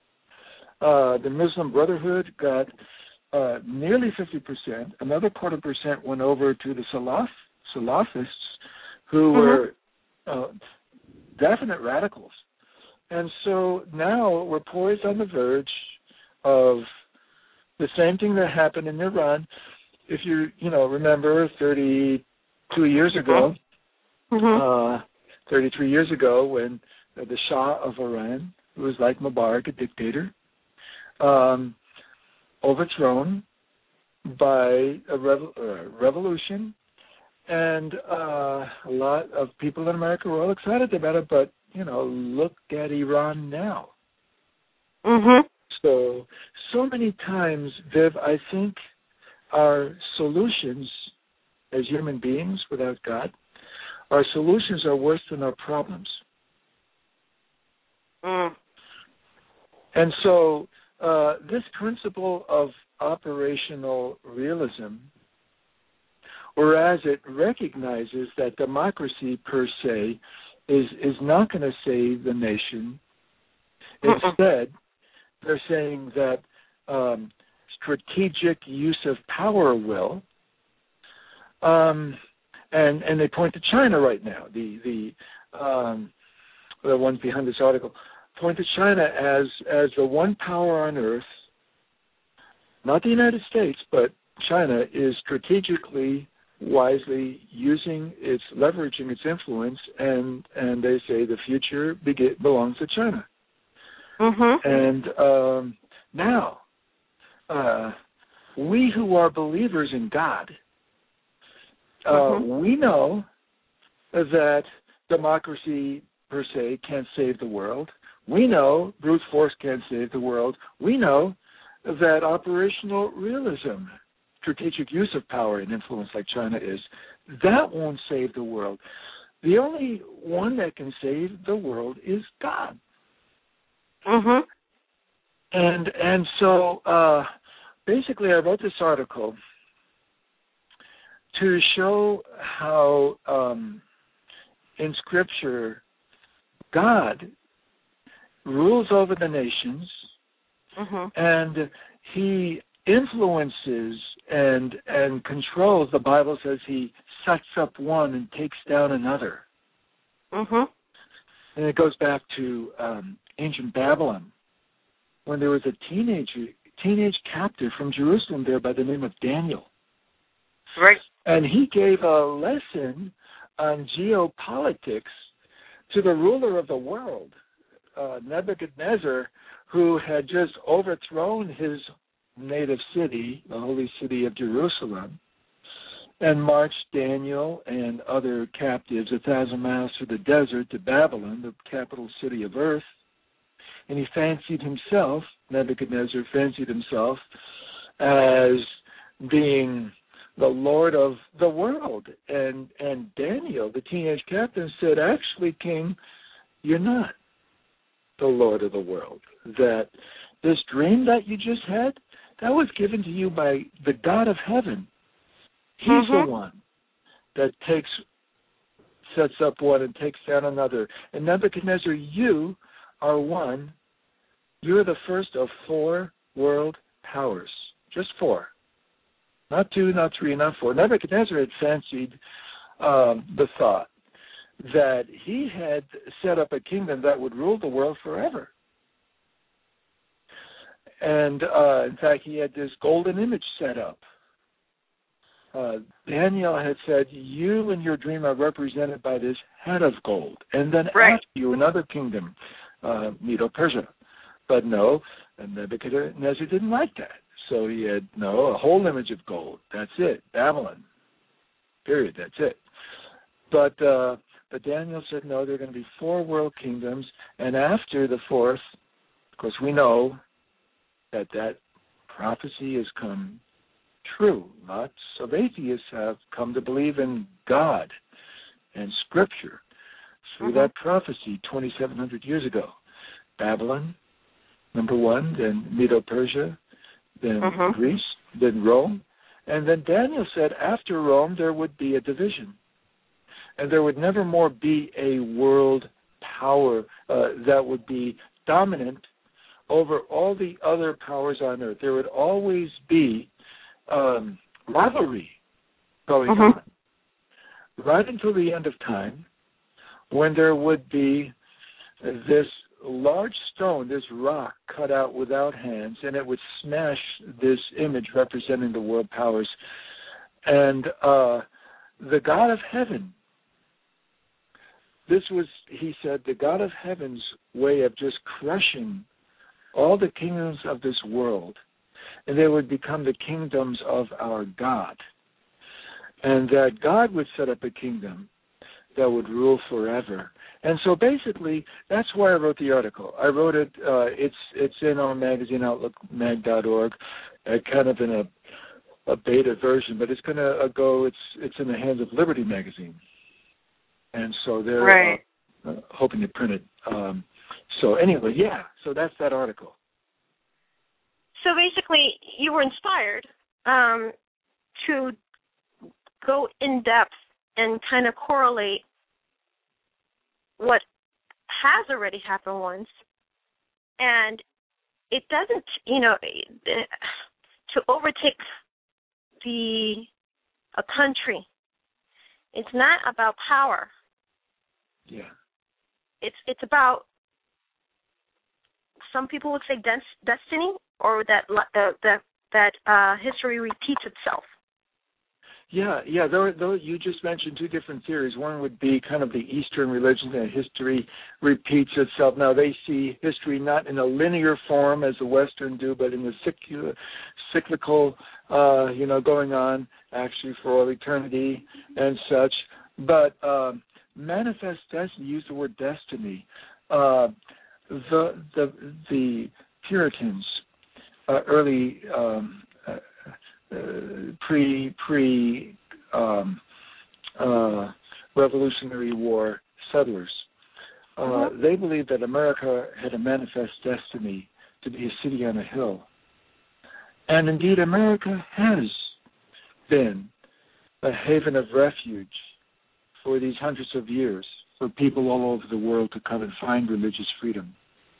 Uh, the Muslim Brotherhood got uh, nearly fifty percent. Another quarter percent went over to the Salaf, Salafists, who mm-hmm. were Uh, definite radicals. And so now we're poised on the verge of the same thing that happened in Iran. If you, you know, remember thirty-two years ago, mm-hmm. uh, thirty-three years ago when uh, the Shah of Iran, who was like Mubarak, a dictator, um, overthrown by a revo- uh, revolution. And uh, a lot of people in America were all excited about it, but, you know, look at Iran now. Mm-hmm. So, so many times, Viv, I think our solutions as human beings without God, our solutions are worse than our problems. Mm. And so uh, this principle of operational realism, whereas it recognizes that democracy per se is, is not going to save the nation. Uh-uh. Instead, they're saying that um, strategic use of power will, um, and and they point to China right now. The the um, the ones behind this article point to China as as the one power on earth, not the United States, but China is strategically, wisely using its, leveraging its influence, and, and they say the future be- belongs to China. Mm-hmm. And um, now, uh, we who are believers in God, uh, mm-hmm. we know that democracy per se can't save the world. We know brute force can't save the world. We know that operational realism, strategic use of power and influence like China is, that won't save the world. The only one that can save the world is God. Mm-hmm. And and so uh, basically I wrote this article to show how um, in Scripture God rules over the nations, mm-hmm. and he influences and and controls. The Bible says he sets up one and takes down another. Mm-hmm. And it goes back to um, ancient Babylon, when there was a teenage teenage captive from Jerusalem there by the name of Daniel. Right. And he gave a lesson on geopolitics to the ruler of the world, uh, Nebuchadnezzar, who had just overthrown his native city, the holy city of Jerusalem, and marched Daniel and other captives a thousand miles through the desert to Babylon, the capital city of earth. And he fancied himself, Nebuchadnezzar fancied himself as being the Lord of the world. And and Daniel, the teenage captain, said, actually, King, you're not the Lord of the world. That this dream that you just had, that was given to you by the God of heaven. He's mm-hmm. the one that takes, sets up one and takes down another. And Nebuchadnezzar, you are one. You're the first of four world powers. Just four. Not two, not three, not four. Nebuchadnezzar had fancied um, the thought that he had set up a kingdom that would rule the world forever. And, uh, in fact, he had this golden image set up. Uh, Daniel had said, you and your dream are represented by this head of gold. And then right. after you, another kingdom, uh, Medo-Persia. But no, Nebuchadnezzar didn't like that. So he had, no, a whole image of gold. That's it. Babylon. Period. That's it. But uh, but Daniel said, no, there are going to be four world kingdoms. And after the fourth, of course, we know that that prophecy has come true. Lots of atheists have come to believe in God and Scripture through mm-hmm. that prophecy twenty-seven hundred years ago. Babylon, number one, then Medo-Persia, then mm-hmm. Greece, then Rome. And then Daniel said after Rome there would be a division. And there would never more be a world power uh, that would be dominant over all the other powers on earth. There would always be um, rivalry going mm-hmm. on, right until the end of time, when there would be this large stone, this rock cut out without hands, and it would smash this image representing the world powers. And uh, the God of heaven, this was, he said, the God of heaven's way of just crushing all the kingdoms of this world, and they would become the kingdoms of our God. And that God would set up a kingdom that would rule forever. And so basically, that's why I wrote the article. I wrote it, uh, it's it's in our magazine, outlook mag dot org, uh, kind of in a, a beta version, but it's going to uh, go, it's it's in the hands of Liberty Magazine. And so they're right. uh, uh, hoping to print it. Um, so anyway, yeah, so that's that article. So basically, you were inspired um, to go in depth and kind of correlate what has already happened once, and it doesn't, you know, to overtake the a country. It's not about power. Yeah. It's it's about, some people would say des- destiny, or that the, the that uh, history repeats itself. Yeah, yeah. Though, though you just mentioned two different theories. One would be kind of the Eastern religion, that history repeats itself. Now they see history not in a linear form as the Western do, but in the cyclical, cyclical, uh, you know, going on actually for all eternity and such. But uh, manifest destiny. Use the word destiny. Uh, the the the Puritans, uh, early. Um, uh, Uh, pre pre um, uh, Revolutionary War settlers. Uh, mm-hmm. They believed that America had a manifest destiny to be a city on a hill, and indeed, America has been a haven of refuge for these hundreds of years for people all over the world to come and find religious freedom.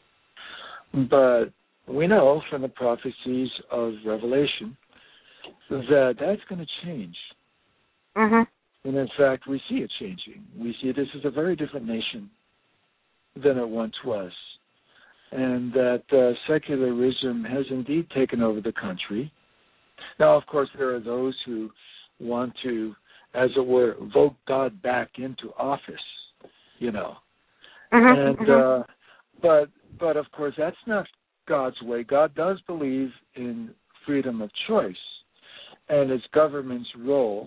But we know from the prophecies of Revelation that that's going to change. Mm-hmm. And in fact, we see it changing. We see this is a very different nation than it once was. And that uh, secularism has indeed taken over the country. Now, of course, there are those who want to, as it were, vote God back into office, you know. Mm-hmm. And mm-hmm. uh, but but of course, that's not God's way. God does believe in freedom of choice and its government's role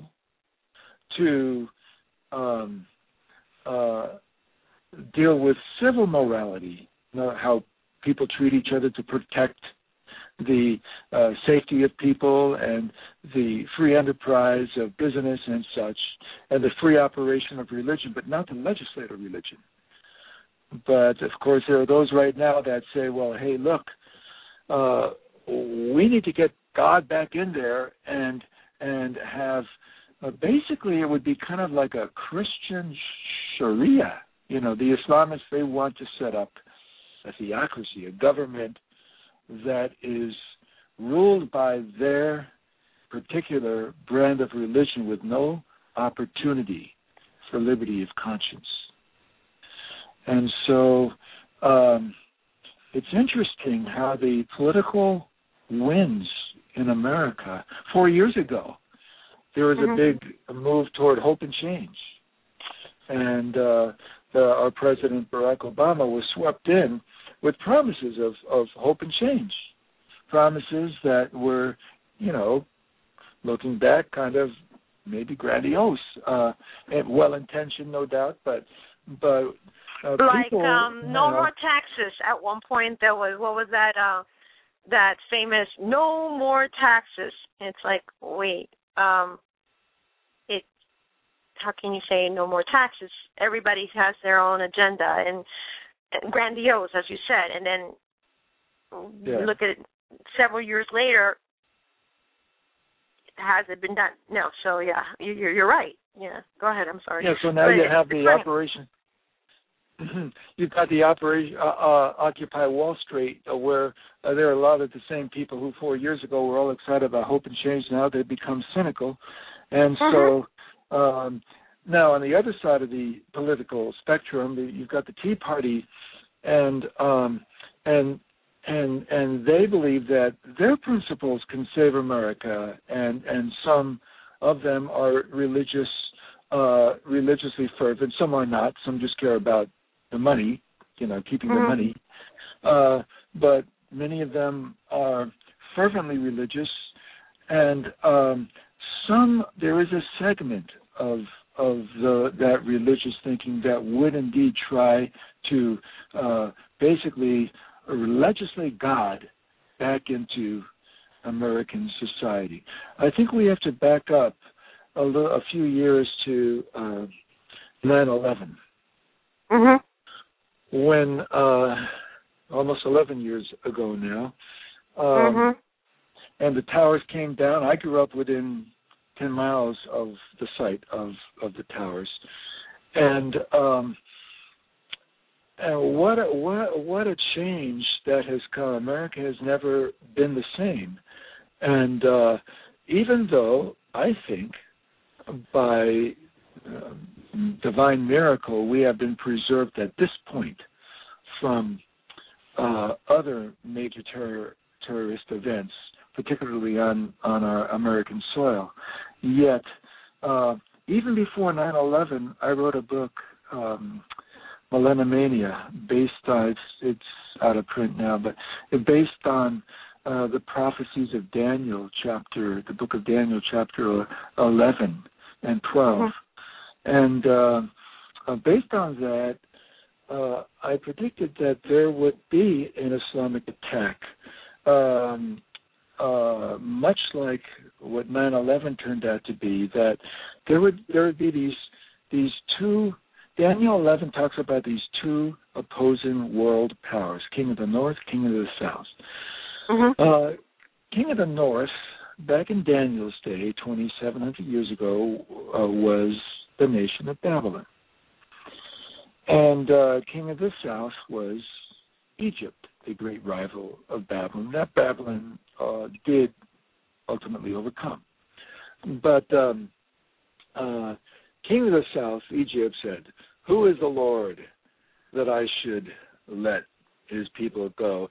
to um, uh, deal with civil morality, you know, how people treat each other to protect the uh, safety of people and the free enterprise of business and such, and the free operation of religion, but not the legislative religion. But, of course, there are those right now that say, well, hey, look, uh, we need to get God back in there and and have uh, basically it would be kind of like a Christian Sharia. You know, the Islamists, they want to set up a theocracy, a government that is ruled by their particular brand of religion with no opportunity for liberty of conscience. And so um, it's interesting how the political winds in America, four years ago, there was mm-hmm. a big move toward hope and change. And uh, the, our President Barack Obama was swept in with promises of, of hope and change, promises that were, you know, looking back, kind of maybe grandiose, uh, and well-intentioned, no doubt, but but uh, like people, um, no know, more taxes. At one point, there was what was that? Uh, that famous "no more taxes." It's like, wait, um, it. How can you say no more taxes? Everybody has their own agenda and, and grandiose, as you said, and then yeah. look at it several years later. Has it been done? No. So yeah, you're you're right. Yeah. Go ahead. I'm sorry. Yeah. So now but you have the funny. operation. You've got the operation uh, uh, Occupy Wall Street, uh, where uh, there are a lot of the same people who four years ago were all excited about hope and change. Now they've become cynical, and mm-hmm. so um, now on the other side of the political spectrum, you've got the Tea Party, and um, and. And and they believe that their principles can save America, and, and some of them are religious, uh, religiously fervent. Some are not. Some just care about the money, you know, keeping mm-hmm. the money. Uh, but many of them are fervently religious, and um, some there is a segment of of the, that religious thinking that would indeed try to uh, basically legislate God back into American society. I think we have to back up a, little, a few years to uh, nine eleven, mm-hmm. when uh, almost eleven years ago now, um, mm-hmm. and the towers came down. I grew up within ten miles of the site of, of the towers, and um, And what a, what what a change that has come. America has never been the same. And uh, even though I think by uh, divine miracle we have been preserved at this point from uh, other major terror, terrorist events, particularly on, on our American soil, yet uh, even before nine eleven, I wrote a book, um, Millenniumania, based on, it's, it's out of print now, but it's based on uh, the prophecies of Daniel chapter, the book of Daniel chapter eleven and twelve. Mm-hmm. And uh, uh, based on that, uh, I predicted that there would be an Islamic attack, um, uh, much like what nine eleven turned out to be, that there would there would be these these two. Daniel eleven talks about these two opposing world powers, King of the North, King of the South. Mm-hmm. Uh, King of the North, back in Daniel's day, twenty-seven hundred years ago, uh, was the nation of Babylon. And uh, King of the South was Egypt, the great rival of Babylon. That Babylon uh, did ultimately overcome. But um, uh, King of the South, Egypt, said, "Who is the Lord that I should let his people go?"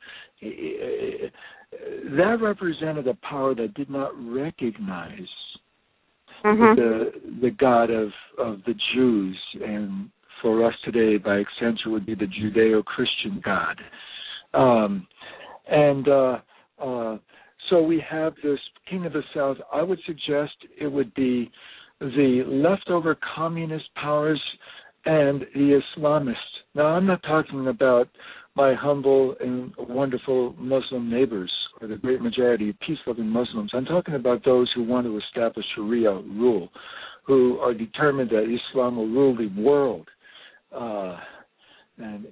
That represented a power that did not recognize mm-hmm. the the God of, of the Jews, and for us today, by extension, would be the Judeo-Christian God. Um, and uh, uh, so we have this King of the South. I would suggest it would be the leftover communist powers and the Islamists. Now, I'm not talking about my humble and wonderful Muslim neighbors or the great majority of peace-loving Muslims. I'm talking about those who want to establish Sharia rule, who are determined that Islam will rule the world. Uh, and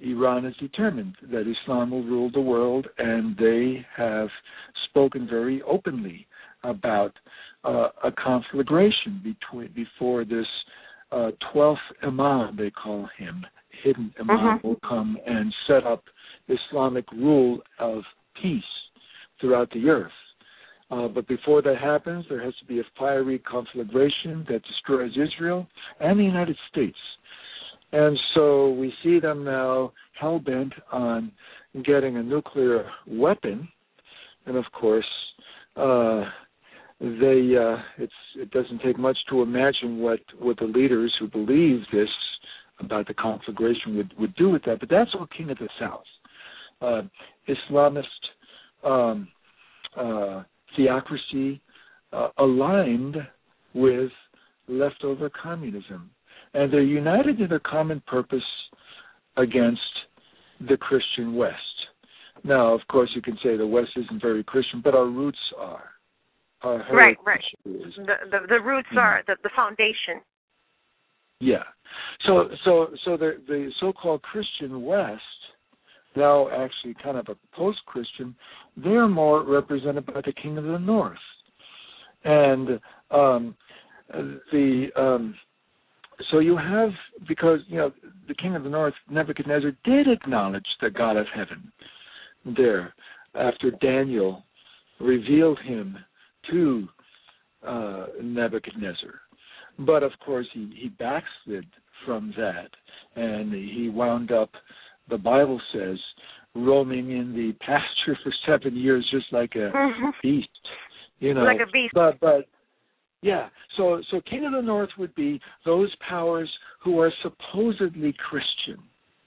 Iran is determined that Islam will rule the world, and they have spoken very openly about uh, a conflagration between before this uh, twelfth Imam, they call him, hidden Imam, mm-hmm. will come and set up Islamic rule of peace throughout the earth. Uh, but before that happens, there has to be a fiery conflagration that destroys Israel and the United States. And so we see them now hell-bent on getting a nuclear weapon. And, of course, uh, they uh, it's, it doesn't take much to imagine what, what the leaders who believe this about the conflagration would, would do with that. But that's all King of the South. Uh, Islamist um, uh, theocracy uh, aligned with leftover communism. And they're united in a common purpose against the Christian West. Now, of course, you can say the West isn't very Christian, but our roots are. Our right, right. Is. The, the the roots mm-hmm. are the, the foundation. Yeah. So so so the the so-called Christian West, now actually kind of a post-Christian, they're more represented by the King of the North. And um, the um, so you have, because, you know, the King of the North, Nebuchadnezzar, did acknowledge the God of heaven there after Daniel revealed him to uh, Nebuchadnezzar. But, of course, he, he backslid from that, and he wound up, the Bible says, roaming in the pasture for seven years just like a mm-hmm. beast. You know, like a beast. But, but yeah, so so King of the North would be those powers who are supposedly Christian.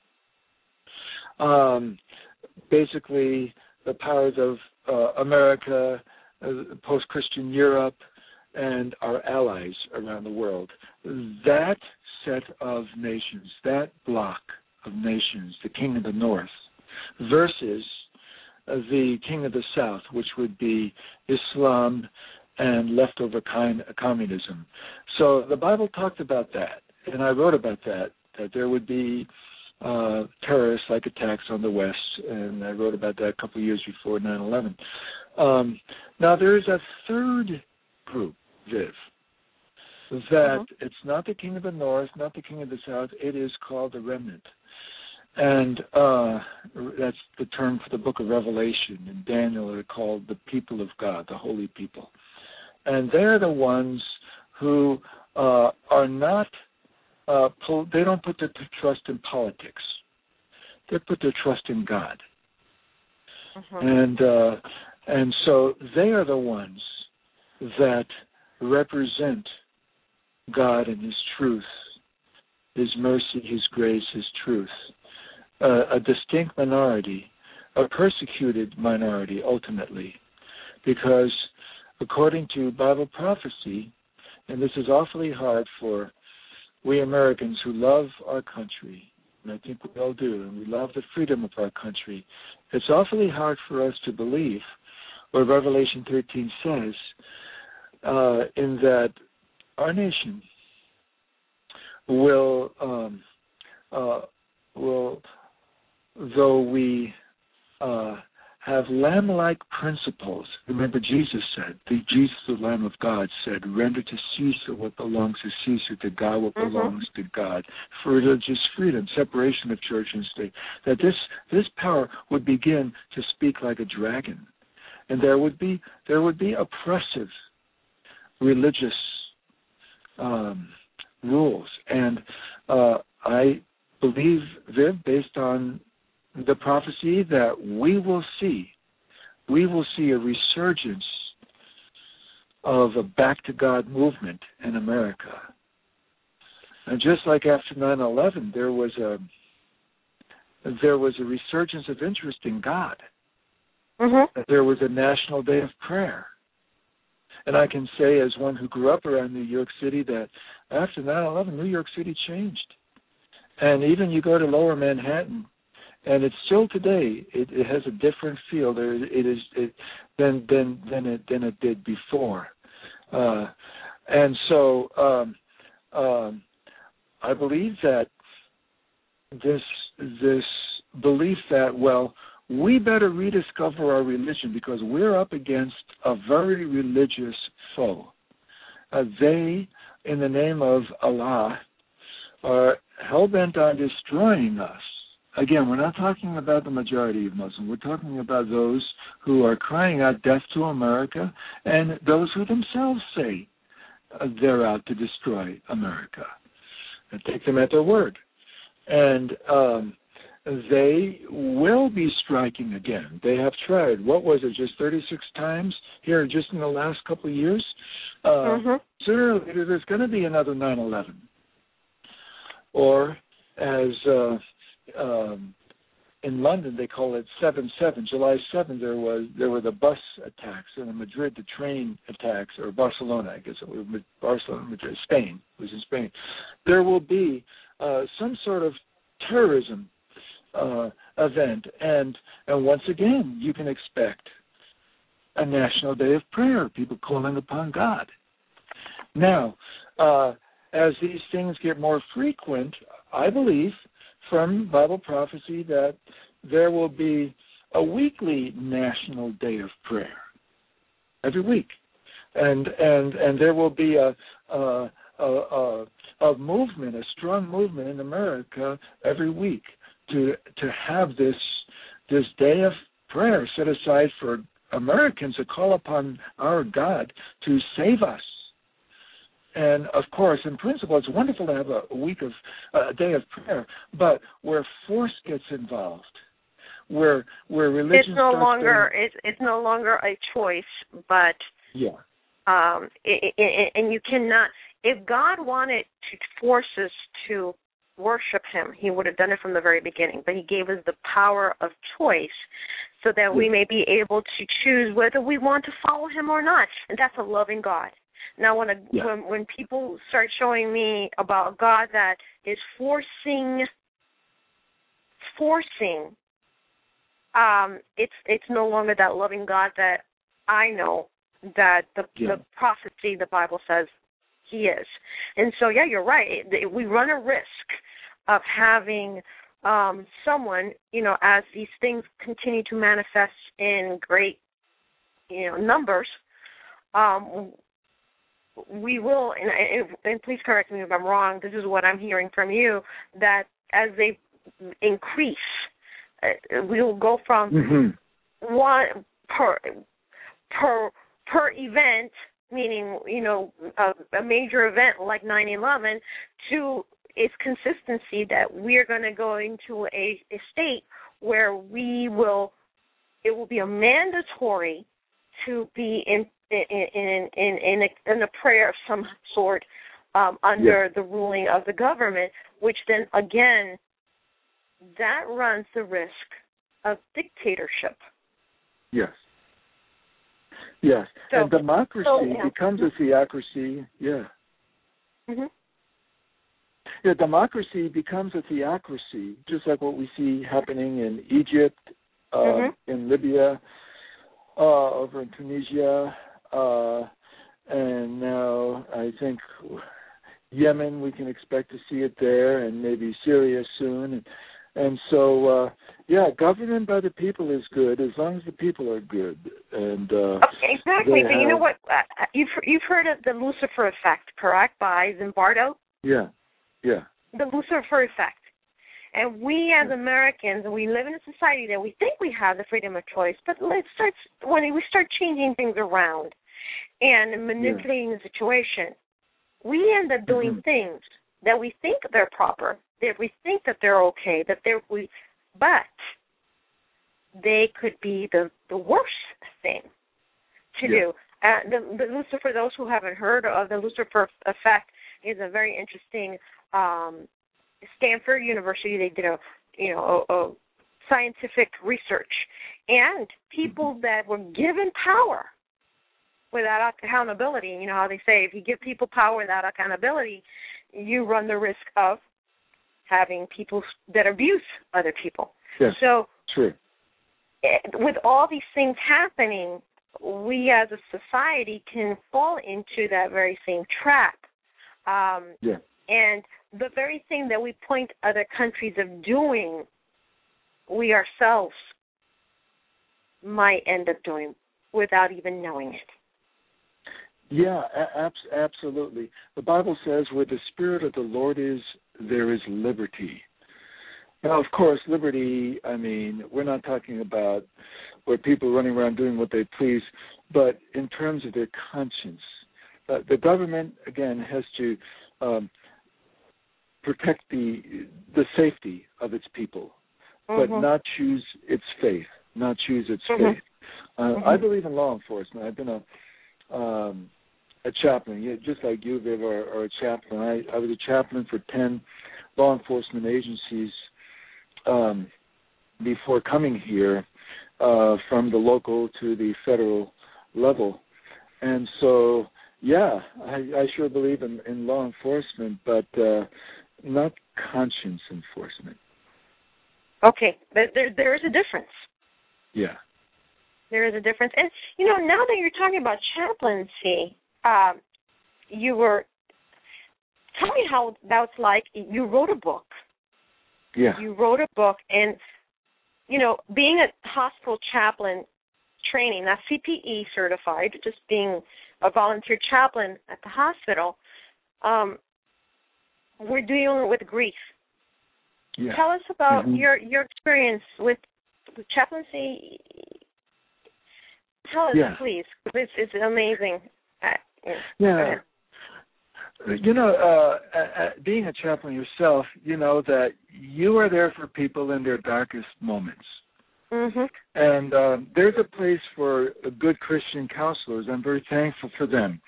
Um, basically, the powers of uh, America, uh, post-Christian Europe, and our allies around the world. That set of nations, that block of nations, the King of the North, versus uh, the King of the South, which would be Islam and leftover kind, communism. So the Bible talked about that, and I wrote about that, that there would be uh, terrorist-like attacks on the West, and I wrote about that a couple of years before nine eleven. Um, now, there is a third group, Viv, that uh-huh. it's not the King of the North, not the King of the South, it is called the remnant. And uh, that's the term for the book of Revelation. In Daniel, they're called the people of God, the holy people. And they're the ones who uh, are not, uh, pol- they don't put their trust in politics. They put their trust in God. Uh-huh. And uh, and so they are the ones that represent God and His truth, His mercy, His grace, His truth. Uh, a distinct minority, a persecuted minority ultimately, because according to Bible prophecy, and this is awfully hard for we Americans who love our country, and I think we all do, and we love the freedom of our country, it's awfully hard for us to believe what Revelation thirteen says, uh, in that our nation will, um, uh, will, though we uh, have lamb-like principles. Remember, Jesus said, the Jesus, the Lamb of God, said, render to Caesar what belongs to Caesar, to God what mm-hmm. belongs to God. For religious freedom, separation of church and state. That this this power would begin to speak like a dragon, and there would be there would be oppressive religious um, rules. And uh, I believe, Viv, based on the prophecy, that we will see, we will see a resurgence of a back to God movement in America. And just like after nine eleven, there was a there was a resurgence of interest in God. Mm-hmm. There was a national day of prayer. And I can say, as one who grew up around New York City, that after nine eleven, New York City changed. And even you go to Lower Manhattan, and it's still today, it, it has a different feel there. It is it, than than than it than it did before, uh, and so um, um, I believe that this this belief that, well, we better rediscover our religion because we're up against a very religious foe. Uh, they, in the name of Allah, are hell-bent on destroying us. Again, we're not talking about the majority of Muslims. We're talking about those who are crying out death to America and those who themselves say uh, they're out to destroy America. And take them at their word. And um, they will be striking again. They have tried. What was it, just thirty-six times here just in the last couple of years? Uh, mm-hmm. Sooner or later, there's going to be another nine eleven. Or, as uh, um, in London they call it seven seven, July seventh, there was there were the bus attacks, and in Madrid the train attacks, or Barcelona, I guess it was Barcelona, Madrid, Spain. It was in Spain. There will be uh, some sort of terrorism uh, event, and and once again you can expect a national day of prayer, people calling upon God. Now, uh, as these things get more frequent, I believe from Bible prophecy that there will be a weekly national day of prayer every week, and and and there will be a a, a, a movement, a strong movement in America every week to to have this this day of prayer set aside for Americans to call upon our God to save us. And, of course, in principle, it's wonderful to have a week of, uh, a day of prayer, but where force gets involved, where where religion it's no starts longer being, it's, it's no longer a choice, but yeah, um, it, it, and you cannot. If God wanted to force us to worship Him, He would have done it from the very beginning. But He gave us the power of choice, so that yeah. we may be able to choose whether we want to follow Him or not, and that's a loving God. Now, when, a, yeah. when when people start showing me about God that is forcing, forcing, um, it's it's no longer that loving God that I know that the, yeah. the prophecy, the Bible says He is. And so, yeah, you're right. We run a risk of having um, someone, you know, as these things continue to manifest in great, you know, numbers. Um, we will, and, and please correct me if I'm wrong, this is what I'm hearing from you, that as they increase, uh, we will go from mm-hmm. one per per per event, meaning, you know, a, a major event like nine eleven, to its consistency that we're going to go into a, a state where we will, it will be a mandatory to be in in in in, in, a, in a prayer of some sort um, under yeah. the ruling of the government, which then again, that runs the risk of dictatorship. Yes. Yes. So, and democracy so, yeah. becomes a theocracy. Yeah. Mm-hmm. Yeah, democracy becomes a theocracy, just like what we see happening in Egypt, uh, mm-hmm. in Libya, uh, over in Tunisia, uh, and now I think Yemen, we can expect to see it there, and maybe Syria soon. And, and so, uh, yeah, government by the people is good as long as the people are good. And uh, okay, exactly, but have, you know what? Uh, you've you've heard of the Lucifer effect, correct? By Zimbardo. Yeah, yeah. The Lucifer effect. And we as Americans, we live in a society that we think we have the freedom of choice, but let's start, when we start changing things around and manipulating yeah. the situation, we end up doing mm-hmm. things that we think they're proper, that we think that they're okay, that they're, we, but they could be the, the worst thing to yeah. do. Uh, the, the Lucifer, those who haven't heard of the Lucifer effect, is a very interesting um Stanford University. They did a, you know, a, a scientific research, and people that were given power without accountability. You know how they say, if you give people power without accountability, you run the risk of having people that abuse other people. Yes, so, true. With all these things happening, we as a society can fall into that very same trap. Um, yeah. And the very thing that we point other countries of doing we ourselves might end up doing without even knowing it. Yeah, a- absolutely. The Bible says where the Spirit of the Lord is, there is liberty. Now, of course, liberty, I mean, we're not talking about where people are running around doing what they please, but in terms of their conscience. Uh, the government, again, has to um, protect the the safety of its people, but mm-hmm. not choose its faith, not choose its mm-hmm. faith. Uh, mm-hmm. I believe in law enforcement. I've been a um, a chaplain, yeah, just like you, Viv, are, are a chaplain. I, I was a chaplain for ten law enforcement agencies um, before coming here, uh, from the local to the federal level. And so, yeah, I, I sure believe in, in law enforcement, but uh, not conscience enforcement. Okay, but there there is a difference. Yeah. There is a difference. And, you know, now that you're talking about chaplaincy, um, you were, tell me how that's like. You wrote a book. Yeah. You wrote a book, and, you know, being a hospital chaplain training, not C P E certified, just being a volunteer chaplain at the hospital, um, we're dealing with grief. Yeah. Tell us about mm-hmm. your, your experience with, with chaplaincy. Tell us, yeah. please. It's, it's amazing. Uh, yeah. You know, uh, uh, being a chaplain yourself, you know that you are there for people in their darkest moments. Mm-hmm. And uh, there's a place for good Christian counselors. I'm very thankful for them.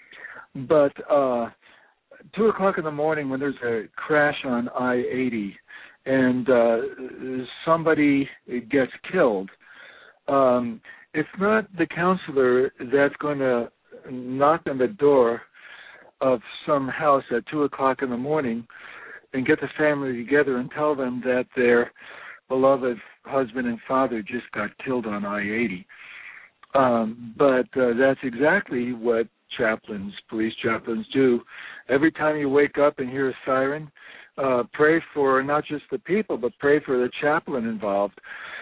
But uh, two o'clock in the morning when there's a crash on I eighty and uh, somebody gets killed, um, it's not the counselor that's going to knock on the door of some house at two o'clock in the morning and get the family together and tell them that their beloved husband and father just got killed on I eighty. Um, but uh, that's exactly what chaplains, police chaplains do. Every time you wake up and hear a siren, uh, pray for not just the people, but pray for the chaplain involved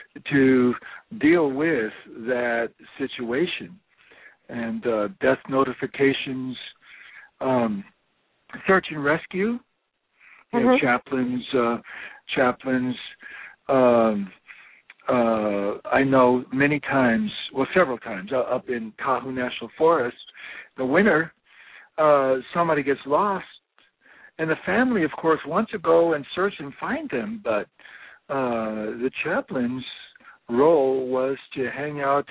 to deal with that situation. And uh, death notifications, um, search and rescue. You mm-hmm. have chaplains, uh, chaplains. Um, uh, I know many times, well, several times, uh, up in Tahoe National Forest, the winter, uh, somebody gets lost, and the family, of course, wants to go and search and find them, but uh, the chaplain's role was to hang out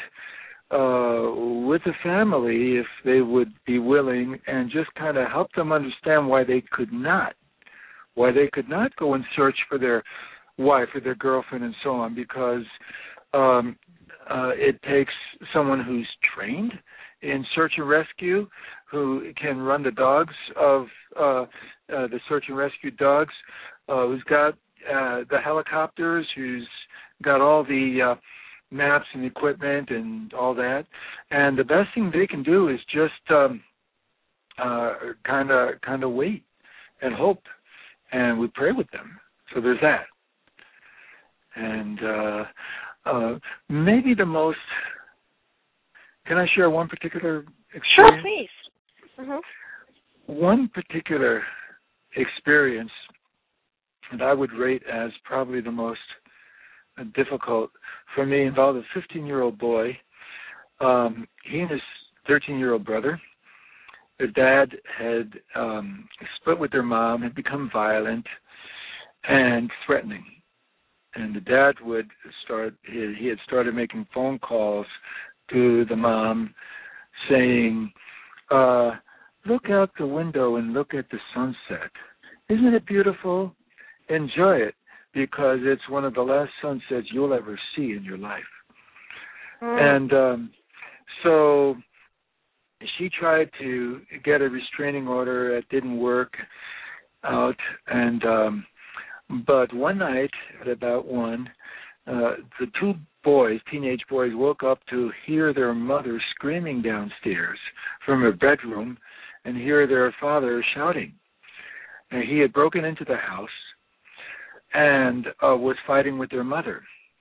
uh, with the family, if they would be willing, and just kind of help them understand why they could not, why they could not go and search for their wife or their girlfriend and so on, because um, uh, it takes someone who's trained in search and rescue, who can run the dogs of uh, uh, the search and rescue dogs, uh, who's got uh, the helicopters, who's got all the uh, maps and equipment and all that. And the best thing they can do is just um, uh, kind of kind of wait and hope, and we pray with them. So there's that. And uh, uh, maybe the most, can I share one particular experience? Sure, please. Mm-hmm. One particular experience that I would rate as probably the most difficult for me involved a fifteen-year-old boy. Um, he and his thirteen-year-old brother, their dad had um, split with their mom, had become violent and threatening. And the dad would start, he, he had started making phone calls to the mom saying, uh, look out the window and look at the sunset. Isn't it beautiful? Enjoy it, because it's one of the last sunsets you'll ever see in your life. Mm. And um, so she tried to get a restraining order. It didn't work out. And um, but one night at about one, uh, the two boys, teenage boys, woke up to hear their mother screaming downstairs from her bedroom and hear their father shouting. And he had broken into the house and uh, was fighting with their mother.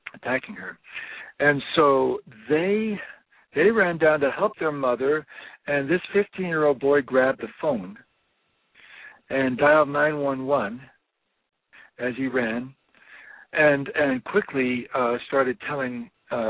attacking her. And so they they ran down to help their mother, and this fifteen-year-old boy grabbed the phone and dialed nine one one as he ran, and and quickly uh, started telling, uh,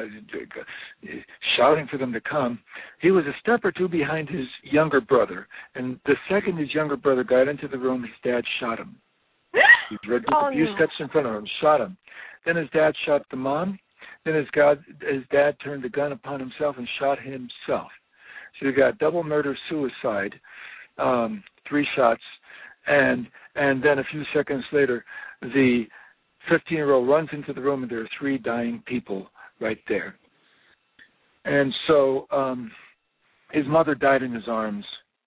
shouting for them to come. He was a step or two behind his younger brother, and the second his younger brother got into the room, his dad shot him. He was oh, a few no. steps in front of him, shot him. Then his dad shot the mom. Then his, God, his dad turned the gun upon himself and shot himself. So you got double murder, suicide, um, three shots, and and then a few seconds later, the fifteen-year-old runs into the room and there are three dying people right there. And so um, his mother died in his arms.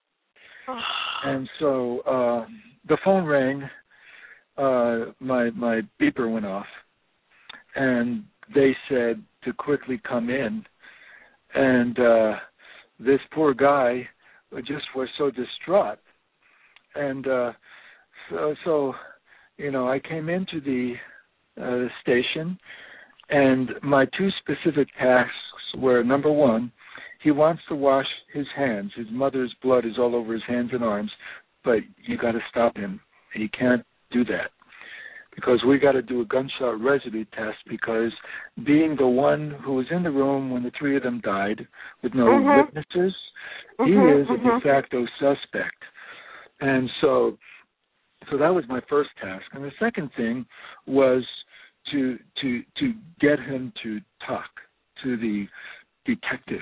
And so uh, the phone rang. Uh, my my beeper went off, and they said to quickly come in. And uh, this poor guy just was so distraught. And uh, so, so, you know, I came into the uh, station, and my two specific tasks were, number one, he wants to wash his hands. His mother's blood is all over his hands and arms, but you got to stop him. He can't do that, because we got to do a gunshot residue test, because being the one who was in the room when the three of them died with no mm-hmm. witnesses, mm-hmm, he is mm-hmm. a de facto suspect. And so so that was my first task. And the second thing was to to to get him to talk to the detective.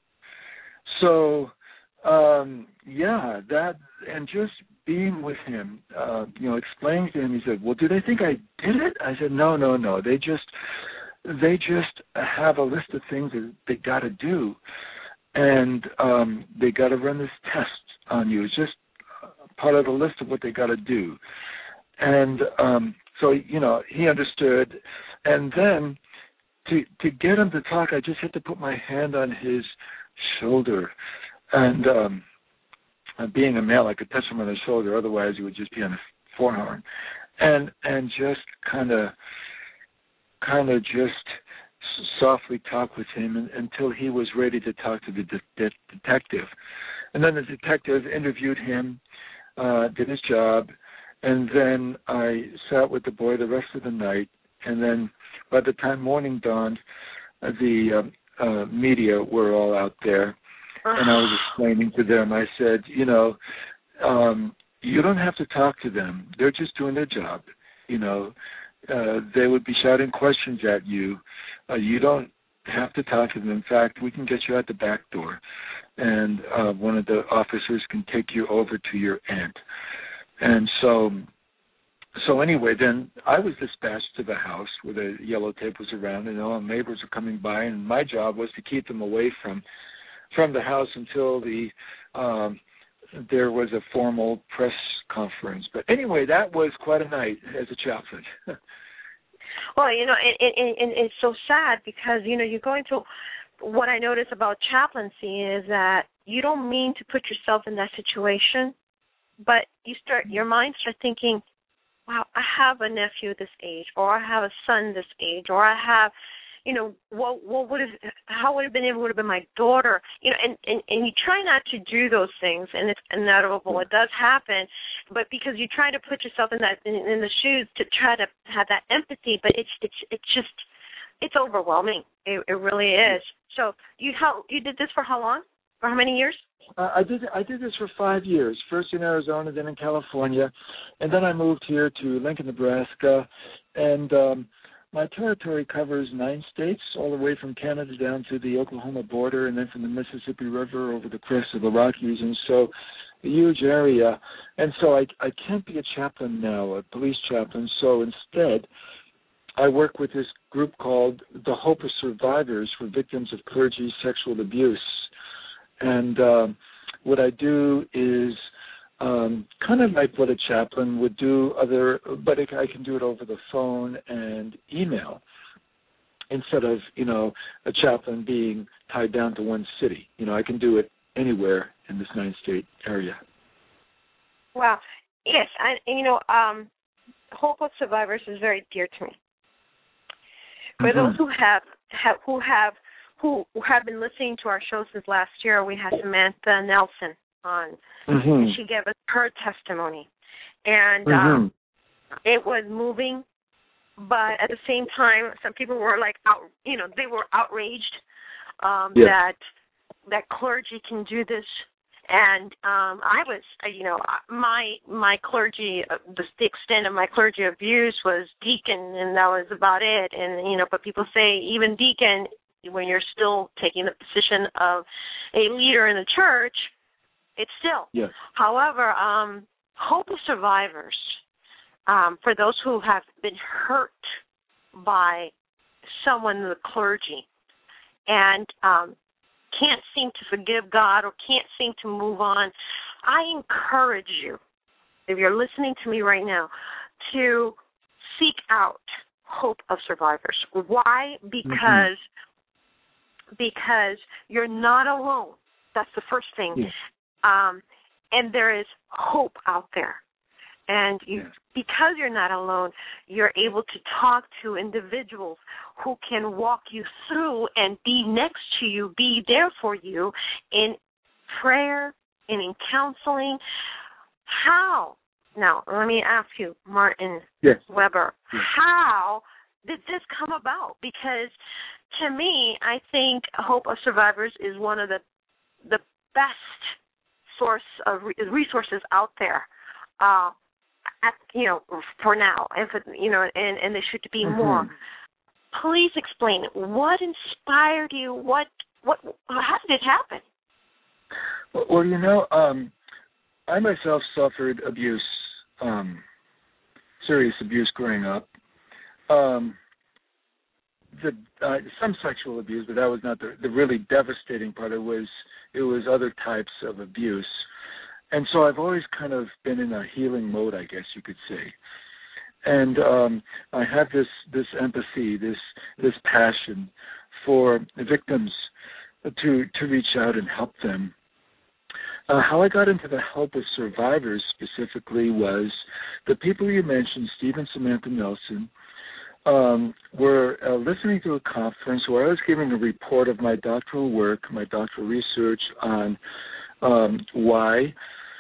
So um, yeah, that, and just being with him, uh, you know, explaining to him, he said, well, do they think I did it? I said, no, no, no. They just, they just have a list of things that they got to do, and um, they got to run this test on you. It's just part of the list of what they got to do. And um, so, you know, he understood. And then to to get him to talk, I just had to put my hand on his shoulder. And um, being a male, I could touch him on the shoulder. Otherwise, he would just be on his forearm. And and just kind of, kind of just softly talk with him and, until he was ready to talk to the de- de- detective. And then the detective interviewed him, uh, did his job, and then I sat with the boy the rest of the night. And then by the time morning dawned, uh, the uh, uh, media were all out there. And I was explaining to them, I said, you know, um, you don't have to talk to them. They're just doing their job. You know, uh, they would be shouting questions at you. Uh, you don't have to talk to them. In fact, we can get you out the back door, and uh, one of the officers can take you over to your aunt. And so, so anyway, then I was dispatched to the house where the yellow tape was around, and all the neighbors were coming by, and my job was to keep them away from from the house until the um, there was a formal press conference. But anyway, that was quite a night as a chaplain. Well, you know, and, and, and it's so sad because, you know, you're going through, what I notice about chaplaincy is that you don't mean to put yourself in that situation, but you start, your mind starts thinking, wow, I have a nephew this age, or I have a son this age, or I have, you know, what what would have, how would have been, it would have been my daughter, you know, and, and, and you try not to do those things, and it's inevitable, it does happen, but because you try to put yourself in that, in, in the shoes to try to have that empathy, but it's it's it's just, it's overwhelming, it, it really is. So you how you did this for how long? For how many years? Uh, I did I did this for five years, first in Arizona, then in California, and then I moved here to Lincoln, Nebraska, and um, my territory covers nine states, all the way from Canada down to the Oklahoma border, and then from the Mississippi River over the crest of the Rockies, and so a huge area. And so I, I can't be a chaplain now, a police chaplain, so instead I work with this group called the Hope of Survivors for Victims of Clergy Sexual Abuse. And um, what I do is Um, kind of like what a chaplain would do, other, but I can do it over the phone and email instead of, you know, a chaplain being tied down to one city. You know, I can do it anywhere in this nine-state area. Wow. Yes, I, you know, um, Hope of Survivors is very dear to me. For mm-hmm. those who have, have who have who have been listening to our show since last year, we had Samantha Nelson on. Mm-hmm. And she gave us her testimony, and mm-hmm. um, it was moving. But at the same time, some people were like, out, you know, they were outraged um, yeah. that that clergy can do this. And um, I was, you know, my my clergy, uh, the, the extent of my clergy abuse was deacon, and that was about it. And, you know, but people say even deacon, when you're still taking the position of a leader in the church, it's still. Yes. However, um, Hope of Survivors, um, for those who have been hurt by someone in the clergy and um, can't seem to forgive God or can't seem to move on, I encourage you, if you're listening to me right now, to seek out Hope of Survivors. Why? Because mm-hmm. because you're not alone. That's the first thing. Yeah. Um, and there is hope out there. And you, yeah. because you're not alone, you're able to talk to individuals who can walk you through and be next to you, be there for you in prayer and in counseling. How? Now, let me ask you, Martin yes. Weber, yes. how did this come about? Because to me, I think Hope of Survivors is one of the the best source of resources out there. Uh, At, you know, for now, and for, you know, and, and there should be mm-hmm. more. Please explain what inspired you. What, what, how did it happen? Well, well you know, um, I myself suffered abuse, um, serious abuse growing up. Um, the uh, some sexual abuse, but that was not the, the really devastating part. It was it was other types of abuse. And so I've always kind of been in a healing mode, I guess you could say. And um, I have this, this empathy, this this passion for victims to to reach out and help them. Uh, how I got into the Help of Survivors specifically was the people you mentioned, Steve and Samantha Nelson, um, were uh, listening to a conference where I was giving a report of my doctoral work, my doctoral research on um, why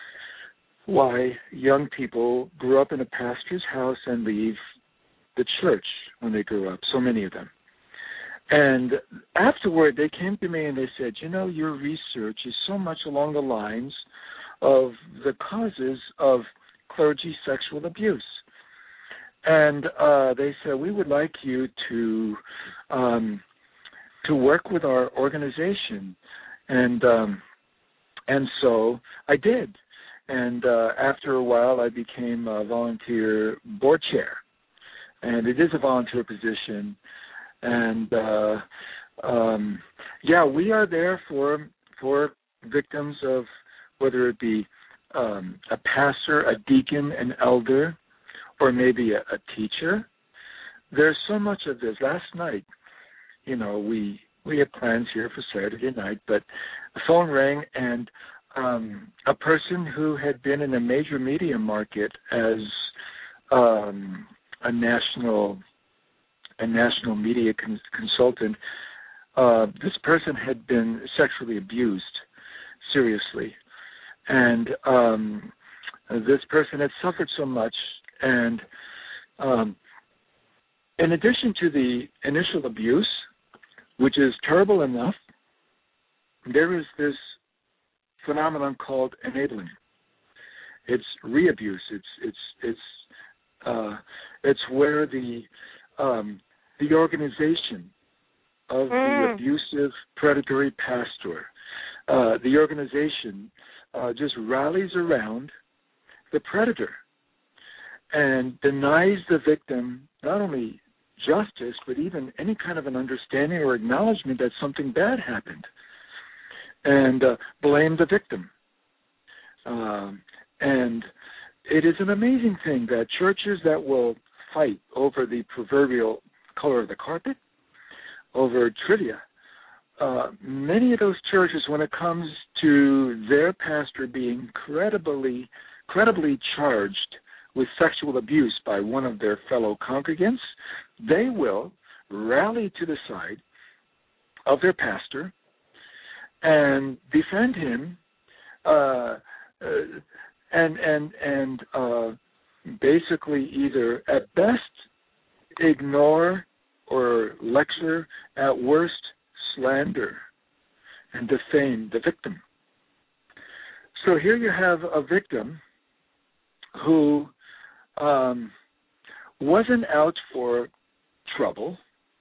why young people grew up in a pastor's house and leave the church when they grew up, so many of them. And afterward, they came to me and they said, you know, your research is so much along the lines of the causes of clergy sexual abuse. And uh, they said, we would like you to um, to work with our organization. And um, and so I did. And uh, after a while, I became a volunteer board chair. And it is a volunteer position. And, uh, um, yeah, we are there for for victims of whether it be um, a pastor, a deacon, an elder, or maybe a, a teacher. There's so much of this. Last night, you know, we, we had plans here for Saturday night, but the phone rang and Um, a person who had been in a major media market as um, a national a national media con- consultant, uh, this person had been sexually abused seriously, and um, this person had suffered so much. And um, in addition to the initial abuse, which is terrible enough, there is this phenomenon called enabling. It's re-abuse. It's it's it's uh, it's where the um, the organization of mm. the abusive, predatory pastor, uh, the organization uh, just rallies around the predator and denies the victim not only justice but even any kind of an understanding or acknowledgement that something bad happened. And uh, blame the victim. Um, and it is an amazing thing that churches that will fight over the proverbial color of the carpet, over trivia, uh, many of those churches, when it comes to their pastor being credibly, credibly charged with sexual abuse by one of their fellow congregants, they will rally to the side of their pastor and defend him, uh, uh, and and and uh, basically either at best ignore or lecture, at worst slander and defame the victim. So here you have a victim who um, wasn't out for trouble.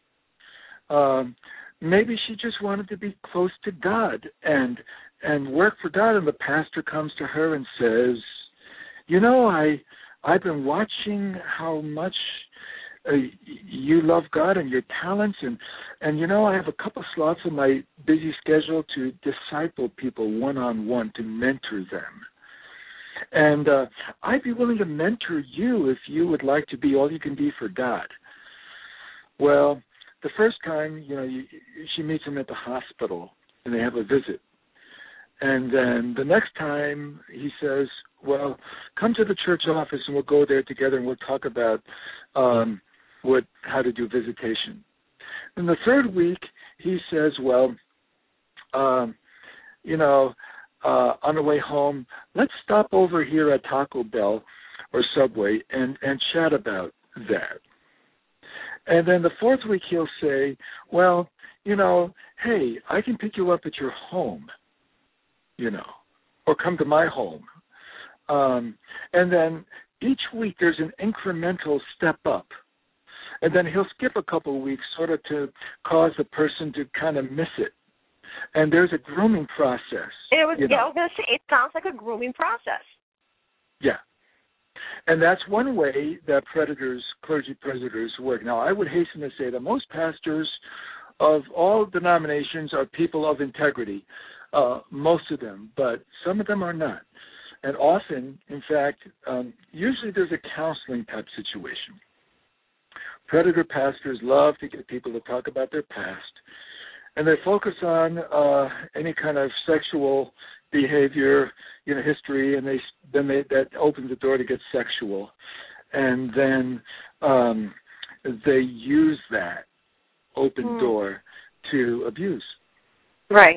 Um, maybe she just wanted to be close to God and and work for God. And the pastor comes to her and says, "You know, I I've been watching how much uh, you love God and your talents, and and you know, I have a couple slots in my busy schedule to disciple people one on one, to mentor them. And uh, I'd be willing to mentor you if you would like to be all you can be for God." Well, the first time, you know, you, she meets him at the hospital, and they have a visit. And then the next time he says, "Well, come to the church office, and we'll go there together, and we'll talk about um, what how to do visitation." And the third week, he says, "Well, um, you know, Uh, on the way home, let's stop over here at Taco Bell or Subway and, and chat about that." And then the fourth week he'll say, "Well, you know, hey, I can pick you up at your home, you know, or come to my home." Um, and then each week there's an incremental step up. And then he'll skip a couple of weeks sort of to cause the person to kind of miss it. And there's a grooming process. It was, you know. yeah, I was going to say, it sounds like a grooming process. Yeah. And that's one way that predators, clergy predators work. Now, I would hasten to say that most pastors of all denominations are people of integrity, uh, most of them, but some of them are not. And often, in fact, um, usually there's a counseling type situation. Predator pastors love to get people to talk about their past, and they focus on uh, any kind of sexual behavior, you know, history, and they then they, that opens the door to get sexual, and then um, they use that open mm. door to abuse. Right.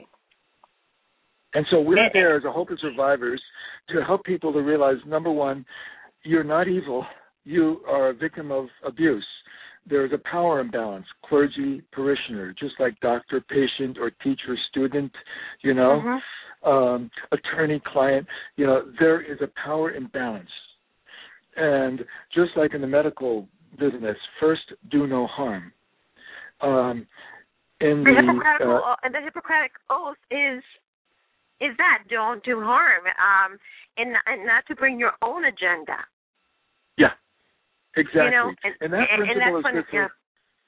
And so we're there as a Hope of Survivors to help people to realize, number one, you're not evil. You are a victim of abuse. There's a power imbalance, clergy, parishioner, just like doctor, patient, or teacher, student, you know, mm-hmm. um, attorney, client. You know, there is a power imbalance. And just like in the medical business, first, do no harm. Um, in the, the, Hippocratic, uh, and the Hippocratic Oath is is that don't do harm, um, and, and not to bring your own agenda. Yeah. Exactly, you know, and, and that and, principle and is good yeah.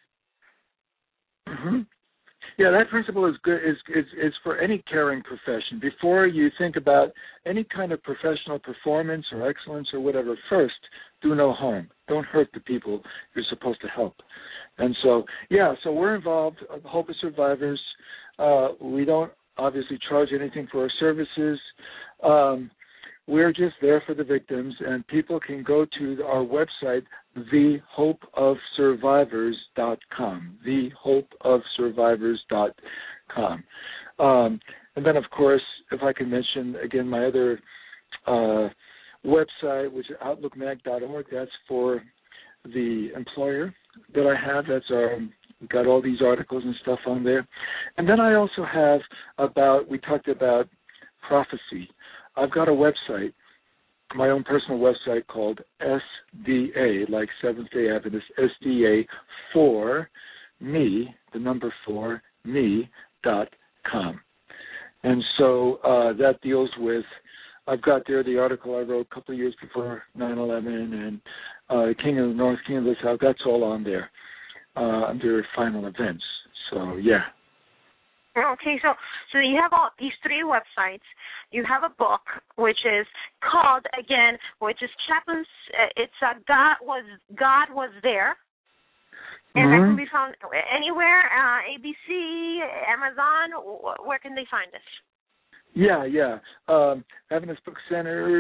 for. Mm-hmm. Yeah, that principle is good. Is, is is for any caring profession. Before you think about any kind of professional performance or excellence or whatever, first do no harm. Don't hurt the people you're supposed to help. And so, yeah, so we're involved. Hope of Survivors. Uh, we don't obviously charge anything for our services. Um, We're just there for the victims, and people can go to our website, the hope of survivors dot com, the hope of survivors dot com. Um, and then, of course, if I can mention, again, my other uh, website, which is outlook mag dot org, that's for the employer that I have. That's our, we've got all these articles and stuff on there. And then I also have about, we talked about prophecy. I've got a website, my own personal website called S D A, like Seventh-day Adventist, S D A for me, the number four, me, dot com. And so uh, that deals with, I've got there the article I wrote a couple of years before nine eleven and uh, King of the North, King of the South, that's all on there uh, under final events. So, yeah. Okay, so so you have all these three websites. You have a book which is called again, which is Chaplains. Uh, it's uh, God was God was there, and mm-hmm. that can be found anywhere. Uh, A B C, Amazon. Where can they find this? Yeah, yeah. Um, Adventist Book Centers,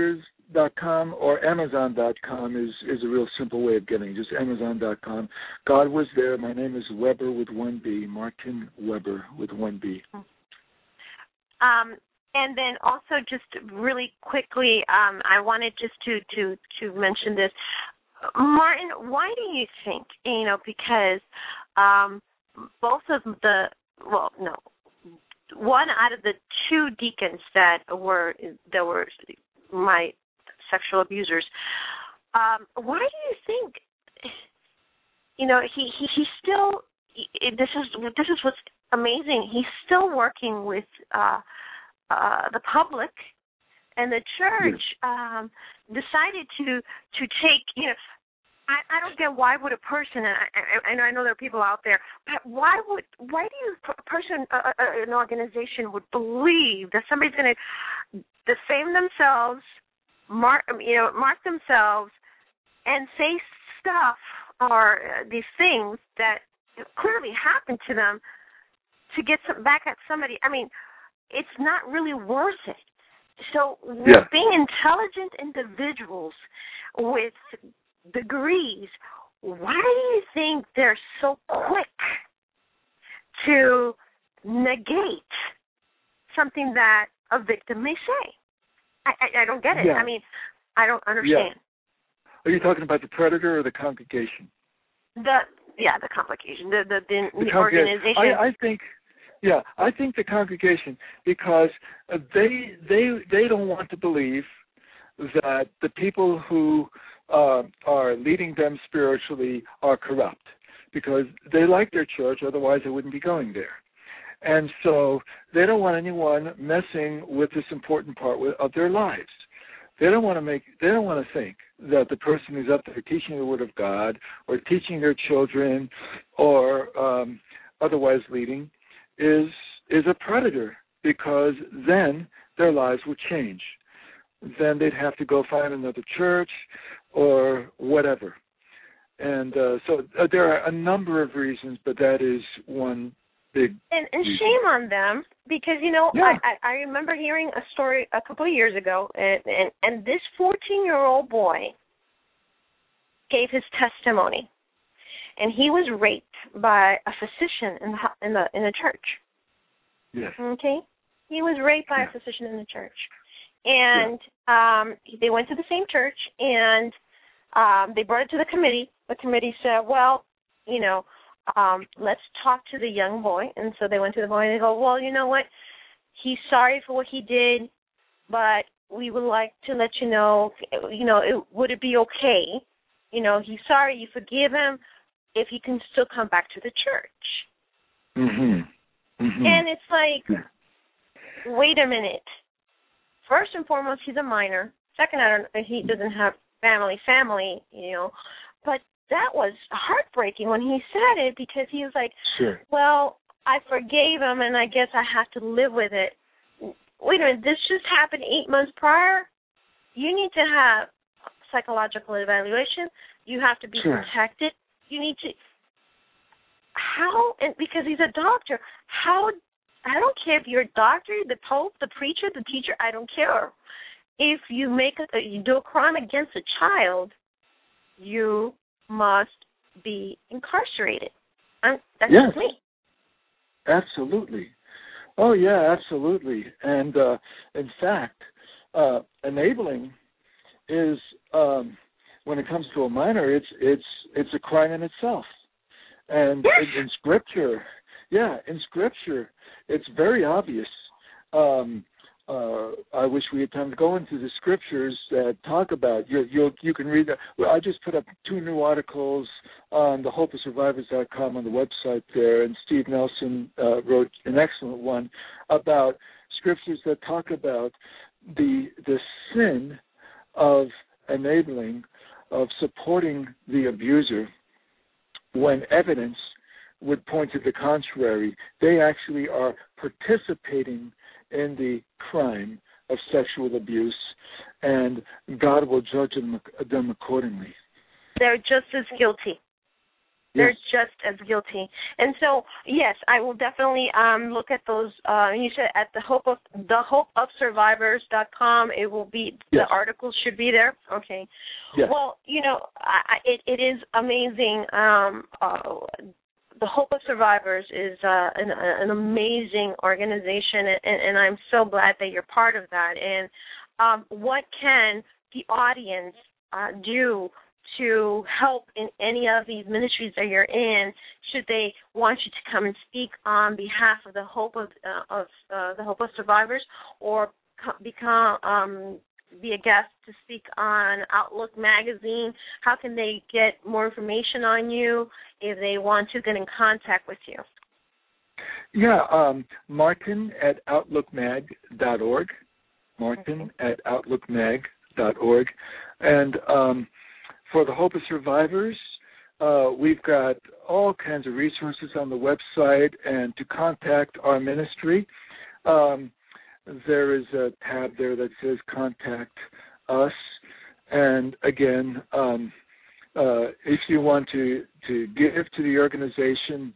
dot com or Amazon dot com is, is a real simple way of getting it, just Amazon dot com. God Was There. My name is Weber with one B, Martin Weber with one B. Um, and then also just really quickly, um, I wanted just to, to, to mention this. Martin, why do you think, you know, because um, both of the, well, no, one out of the two deacons that were that were my sexual abusers, um, why do you think, you know, he, he, he still, this is this is what's amazing, he's still working with uh, uh, the public, and the church um, decided to to take, you know, I, I don't get why would a person, and I, I, I know there are people out there, but why would why do you a person, uh, an organization would believe that somebody's going to defame themselves, mark you know mark themselves, and say stuff or uh, these things that clearly happened to them to get some back at somebody? I mean, it's not really worth it. So yeah. being intelligent individuals with degrees, why do you think they're so quick to negate something that a victim may say? I, I, I don't get it. Yeah. I mean, I don't understand. Yeah. Are you talking about the predator or the congregation? The yeah, the congregation, the the, the, the, the organization. organization. I, I think. Yeah, I think the congregation, because uh, they they they don't want to believe that the people who uh, are leading them spiritually are corrupt, because they like their church, otherwise they wouldn't be going there. And so they don't want anyone messing with this important part of their lives. They don't want to make. They don't want to think that the person who's up there teaching the Word of God or teaching their children or um, otherwise leading is is a predator, because then their lives would change. Then they'd have to go find another church or whatever. And uh, so uh, there are a number of reasons, but that is one big and, and reason. Shame on them, because, you know, yeah. I, I, I remember hearing a story a couple of years ago, and, and, and this fourteen-year-old boy gave his testimony. And he was raped by a physician in the in the in the church. Yes. Okay. He was raped by yeah. a physician in the church, and yeah. um, they went to the same church, and um, they brought it to the committee. The committee said, "Well, you know, um, let's talk to the young boy." And so they went to the boy, and they go, "Well, you know what? He's sorry for what he did, but we would like to let you know, you know, it, would it be okay? You know, he's sorry. You forgive him if he can still come back to the church." Mm-hmm. Mm-hmm. And it's like, yeah. wait a minute. First and foremost, he's a minor. Second, I don't, he doesn't have family, family, you know. But that was heartbreaking when he said it, because he was like, sure. well, I forgave him, and I guess I have to live with it. Wait a minute, this just happened eight months prior? You need to have psychological evaluation. You have to be sure. protected. You need to, how, and because he's a doctor, how, I don't care if you're a doctor, the pope, the preacher, the teacher, I don't care. If you make a, you do a crime against a child, you must be incarcerated. I'm, that's yes. just me. Absolutely. Oh, yeah, absolutely. And uh, in fact, uh, enabling is, um, when it comes to a minor, it's it's it's a crime in itself. And yes. in, in Scripture, yeah, in Scripture, it's very obvious. Um, uh, I wish we had time to go into the Scriptures that talk about. You you you can read that. Well, I just put up two new articles on the hope of survivors dot com on the website there, and Steve Nelson uh, wrote an excellent one about Scriptures that talk about the the sin of enabling, of supporting the abuser, when evidence would point to the contrary. They actually are participating in the crime of sexual abuse, and God will judge them, them accordingly. They're just as guilty. They're yes. just as guilty. And so, yes, I will definitely um, look at those. Uh, you said at the hope of the hope of survivors dot com. It will be Yes. the article should be there. Okay. Yes. Well, you know, I, I- it it is amazing. Um, uh, the Hope of Survivors is uh, an, an amazing organization, and, and I'm so glad that you're part of that. And um, what can the audience uh, do to help in any of these ministries that you're in, should they want you to come and speak on behalf of the Hope of uh, of uh, the Hope of Survivors, or co- become um, be a guest to speak on Outlook Magazine? How can they get more information on you if they want to get in contact with you? Yeah, um, Martin at outlook mag dot org. Martin okay. at outlook mag dot org, and um, for the Hope of Survivors, uh, we've got all kinds of resources on the website, and to contact our ministry, um, there is a tab there that says Contact Us. And again, um, uh, if you want to, to give to the organization,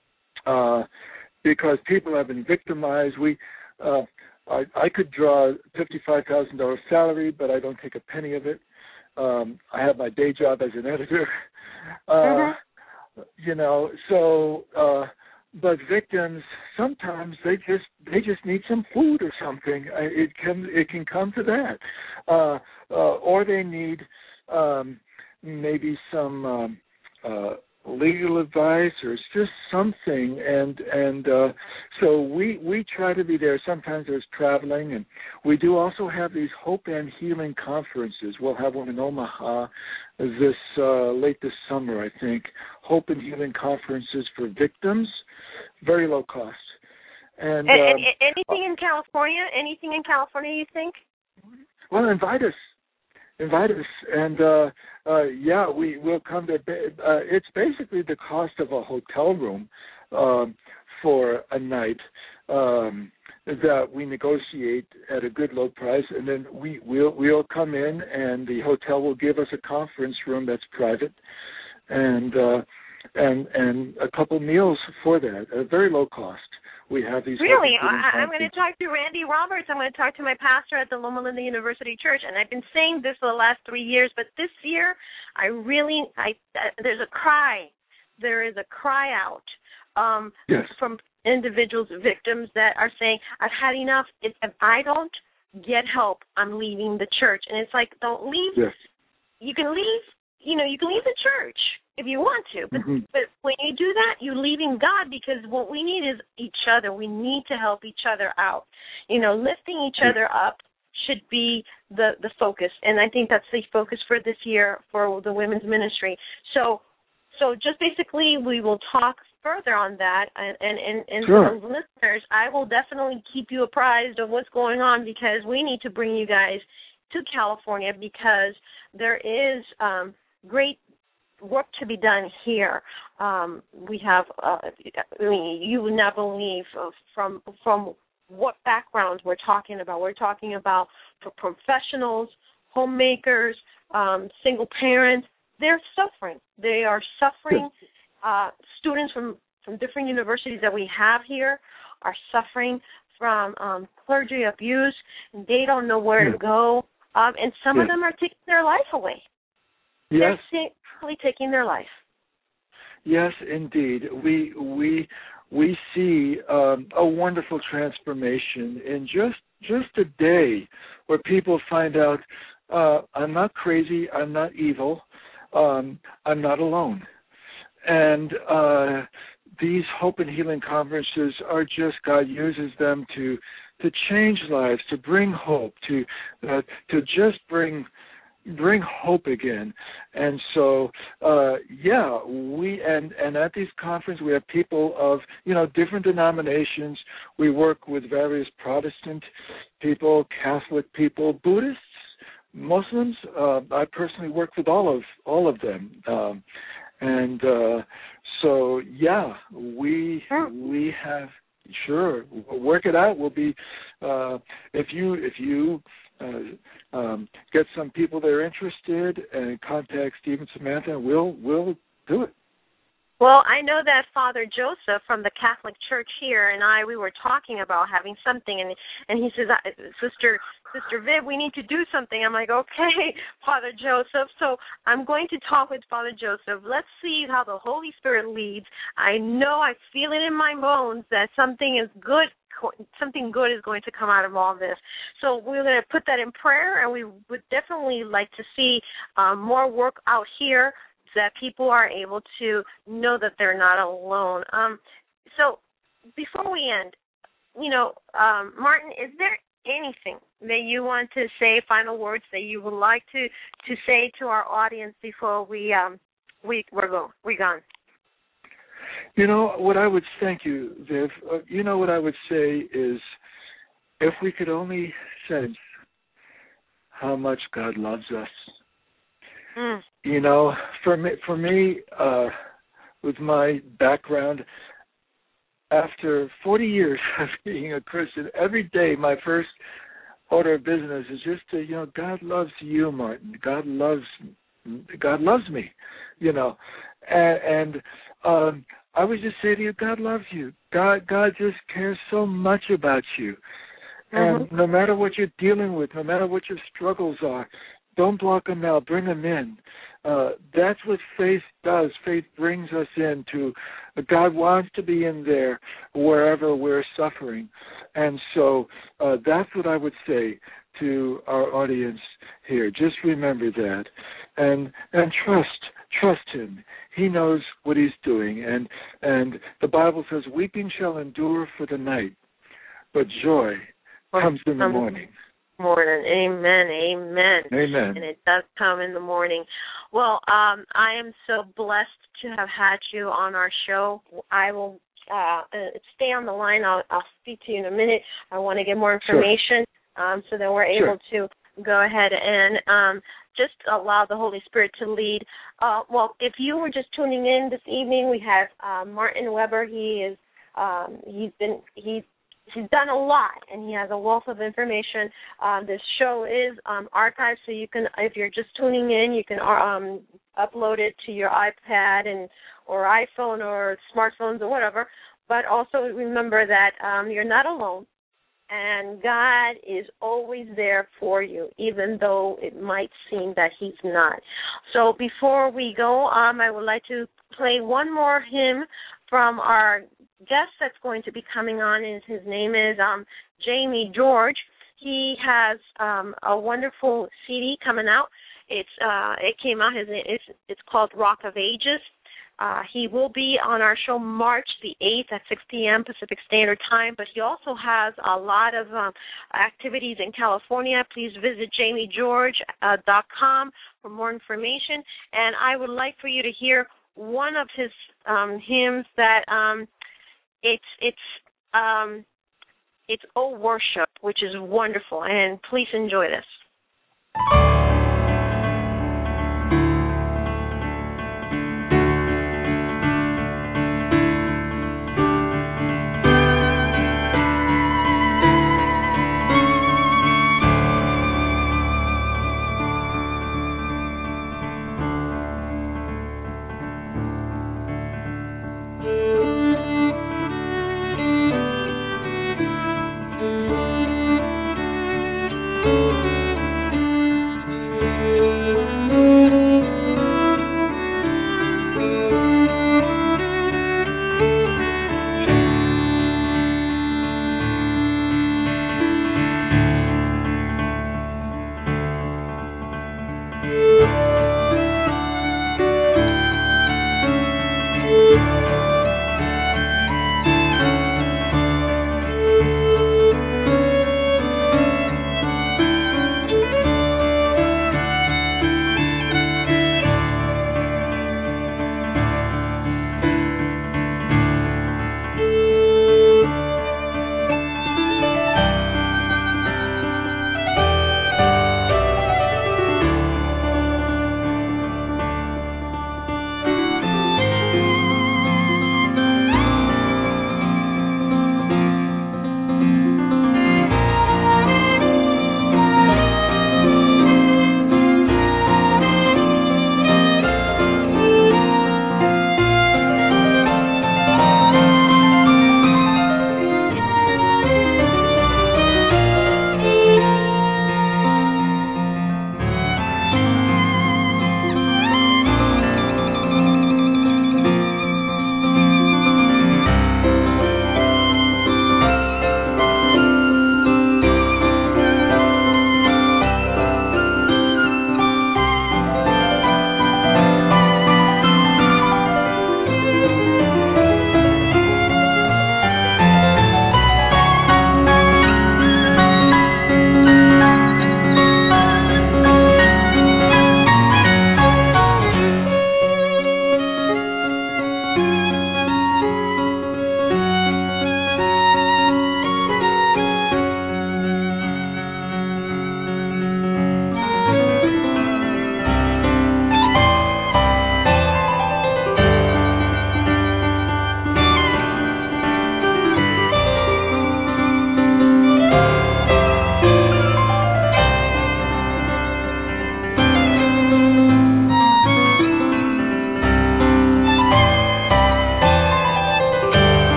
uh, because people have been victimized, we uh, I, I could draw fifty-five thousand dollars salary, but I don't take a penny of it. Um, I have my day job as an editor, uh, mm-hmm. you know. So, uh, but victims sometimes they just they just need some food or something. It can it can come to that, uh, uh, or they need um, maybe some um, uh, legal advice, or it's just something. And and uh, so we we try to be there. Sometimes there's traveling, and we do also have these Hope and Healing conferences. We'll have one in Omaha this uh, late this summer, I think. Hope and Healing conferences for victims, very low cost. And, and, um, and anything in California? Anything in California? You think? Well, invite us. Invite us, and uh, uh, yeah, we will come to. Uh, it's basically the cost of a hotel room um, for a night um, that we negotiate at a good low price, and then we will we'll come in, and the hotel will give us a conference room that's private, and uh, and and a couple meals for that at a very low cost. We have these. Really? I, I'm going to talk to Randy Roberts. I'm going to talk to my pastor at the Loma Linda University Church, and I've been saying this for the last three years, but this year I really, I uh, there's a cry. There is a cry out um, yes. from individuals, victims that are saying, I've had enough. If, if I don't get help, I'm leaving the church. And it's like, don't leave. Yes. You can leave, you know, you can leave the church if you want to, but mm-hmm. but when you do that, you're leaving God, because what we need is each other. We need to help each other out. You know, lifting each yeah. other up should be the, the focus, and I think that's the focus for this year for the women's ministry. So, so just basically, we will talk further on that, and and and, and sure. for the listeners, I will definitely keep you apprised of what's going on, because we need to bring you guys to California, because there is um, great work to be done here. Um, we have, uh, I mean, you would not believe from from what backgrounds we're talking about. We're talking about for professionals, homemakers, um, single parents. They're suffering. They are suffering. Uh, students from, from different universities that we have here are suffering from um, clergy abuse. They don't know where yeah. to go, um, and some yeah. of them are taking their life away. Yes. They're simply taking their life. Yes, indeed. We we we see um, a wonderful transformation in just just a day, where people find out uh, I'm not crazy, I'm not evil, um, I'm not alone, and uh, these Hope and Healing conferences are just, God uses them to to change lives, to bring hope, to uh, to just bring. bring hope again. And so, uh, yeah, we, and, and at these conferences, we have people of, you know, different denominations. We work with various Protestant people, Catholic people, Buddhists, Muslims. Uh, I personally work with all of, all of them. Um, and, uh, so, yeah, we, we have, sure, we'll work it out. We'll be, uh, if you, if you, Uh, um, get some people that are interested and contact Steve and Samantha, and we'll we'll do it. Well, I know that Father Joseph from the Catholic Church here and I, we were talking about having something, and and he says, Sister Sister Viv, we need to do something. I'm like, okay, Father Joseph. So I'm going to talk with Father Joseph. Let's see how the Holy Spirit leads. I know I feel it in my bones that something is good, something good is going to come out of all this. So we're going to put that in prayer, and we would definitely like to see um, more work out here, that people are able to know that they're not alone. Um, so before we end, you know, um, Martin, is there anything that you want to say, final words that you would like to, to say to our audience before we um, we we're go we gone? You know what I would thank you, Viv. Uh, you know what I would say is, if we could only sense how much God loves us. Mm. You know, for me, for me, uh, with my background, after forty years of being a Christian, every day my first order of business is just to, you know, God loves you, Martin. God loves, God loves me. You know, and, and um, I would just say to you, God loves you. God, God just cares so much about you. And Mm-hmm. no matter what you're dealing with, no matter what your struggles are, don't block them out. Bring them in. Uh, that's what faith does. Faith brings us into. God wants to be in there wherever we're suffering. And so uh, that's what I would say to our audience here. Just remember that. And and trust. Trust him. He knows what he's doing. And, and the Bible says, weeping shall endure for the night, but joy comes in the morning. Morning. Amen. Amen. Amen. And it does come in the morning. Well, um, I am so blessed to have had you on our show. I will uh, stay on the line. I'll, I'll speak to you in a minute. I want to get more information sure. um, so that we're able sure. to go ahead and um, just allow the Holy Spirit to lead. Uh, well, if you were just tuning in this evening, we have uh, Martin Weber. He is um, he's been he's He's done a lot, and he has a wealth of information. Uh, this show is um, archived, so you can, if you're just tuning in, you can um, upload it to your iPad and or iPhone or smartphones or whatever. But also remember that um, you're not alone, and God is always there for you, even though it might seem that he's not. So before we go, um, I would like to play one more hymn from our guest that's going to be coming on. Is his name is um, Jamie George. He has um, a wonderful C D coming out. It's uh, it came out. His it's it's called Rock of Ages. Uh, he will be on our show March the eighth at six p.m. Pacific Standard Time. But he also has a lot of um, activities in California. Please visit jamie george dot com for more information. And I would like for you to hear one of his um, hymns that. Um, It's it's um it's Oh Worship, which is wonderful, and please enjoy this.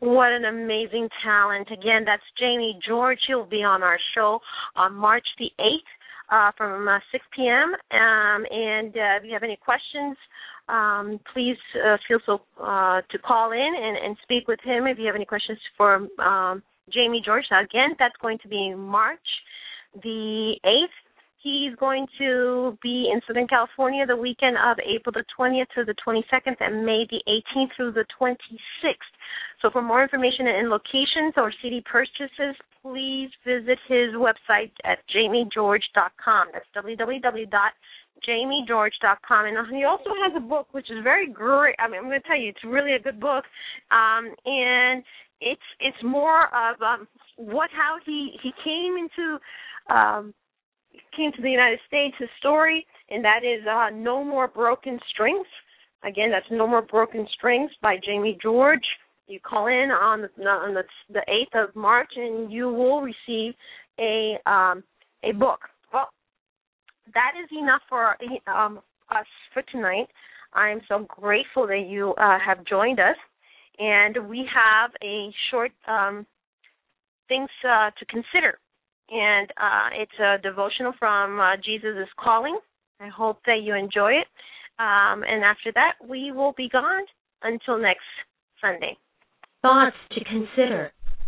What an amazing talent. Again, that's Jamie George. He'll be on our show on March the eighth uh, from uh, six p.m. Um, and uh, if you have any questions, um, please uh, feel so uh, to call in and, and speak with him if you have any questions for um, Jamie George. Again, that's going to be March the eighth. He's going to be in Southern California the weekend of April the twentieth through the twenty-second and May the eighteenth through the twenty-sixth. So for more information and locations or C D purchases, please visit his website at jamie george dot com. That's w w w dot jamie george dot com. And he also has a book which is very great. I mean, I'm going to tell you, it's really a good book. Um, and it's it's more of um, what how he, he came into um, came to the United States, his story, and that is uh, No More Broken Strings. Again, that's No More Broken Strings by Jamie George. You call in on the, on the, the eighth of March, and you will receive a um, a book. Well, that is enough for um, us for tonight. I'm so grateful that you uh, have joined us, and we have a short um, things uh, to consider. And uh, it's a devotional from uh, Jesus is Calling. I hope that you enjoy it. Um, and after that, we will be gone until next Sunday. Thoughts to consider.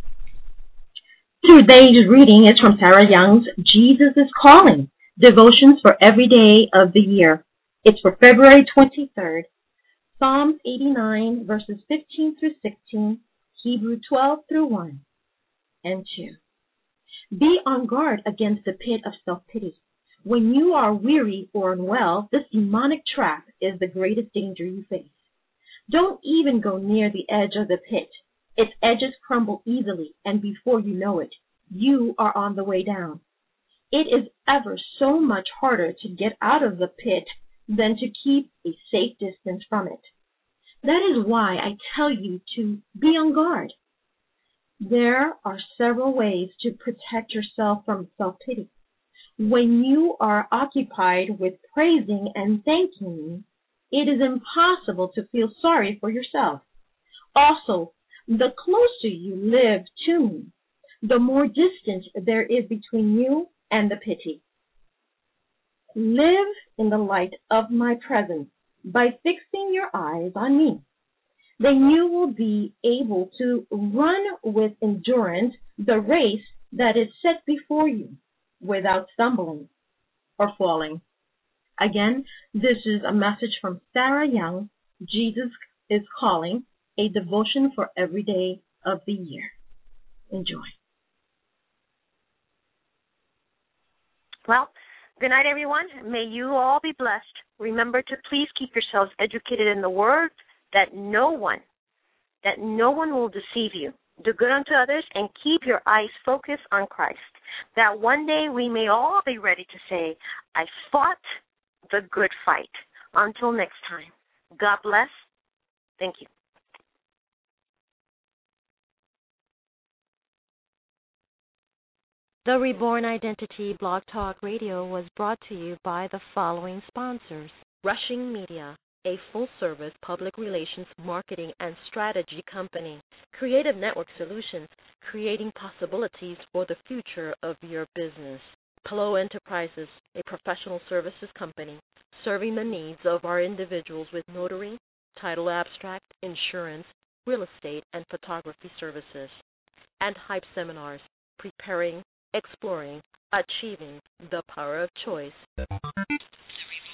Today's reading is from Sarah Young's Jesus is Calling, Devotions for Every Day of the Year. It's for February twenty-third. Psalms eighty-nine, verses fifteen through sixteen, Hebrew twelve through one and two. Be on guard against the pit of self-pity. When you are weary or unwell, this demonic trap is the greatest danger you face. Don't even go near the edge of the pit. Its edges crumble easily, and before you know it, you are on the way down. It is ever so much harder to get out of the pit than to keep a safe distance from it. That is why I tell you to be on guard. There are several ways to protect yourself from self-pity. When you are occupied with praising and thanking me, it is impossible to feel sorry for yourself. Also, the closer you live to me, the more distance there is between you and the pity. Live in the light of my presence by fixing your eyes on me. Then you will be able to run with endurance the race that is set before you without stumbling or falling. Again, this is a message from Sarah Young, Jesus is Calling, a devotion for every day of the year. Enjoy. Well, good night, everyone. May you all be blessed. Remember to please keep yourselves educated in the Word, that no one, that no one will deceive you. Do good unto others and keep your eyes focused on Christ, that one day we may all be ready to say, I fought the good fight. Until next time, God bless. Thank you. The Reborn Identity Blog Talk Radio was brought to you by the following sponsors. Rushing Media, a full-service public relations, marketing, and strategy company. Creative Network Solutions, creating possibilities for the future of your business. Palo Enterprises, a professional services company, serving the needs of our individuals with notary, title abstract, insurance, real estate, and photography services. And Hype Seminars, preparing, exploring, achieving the power of choice.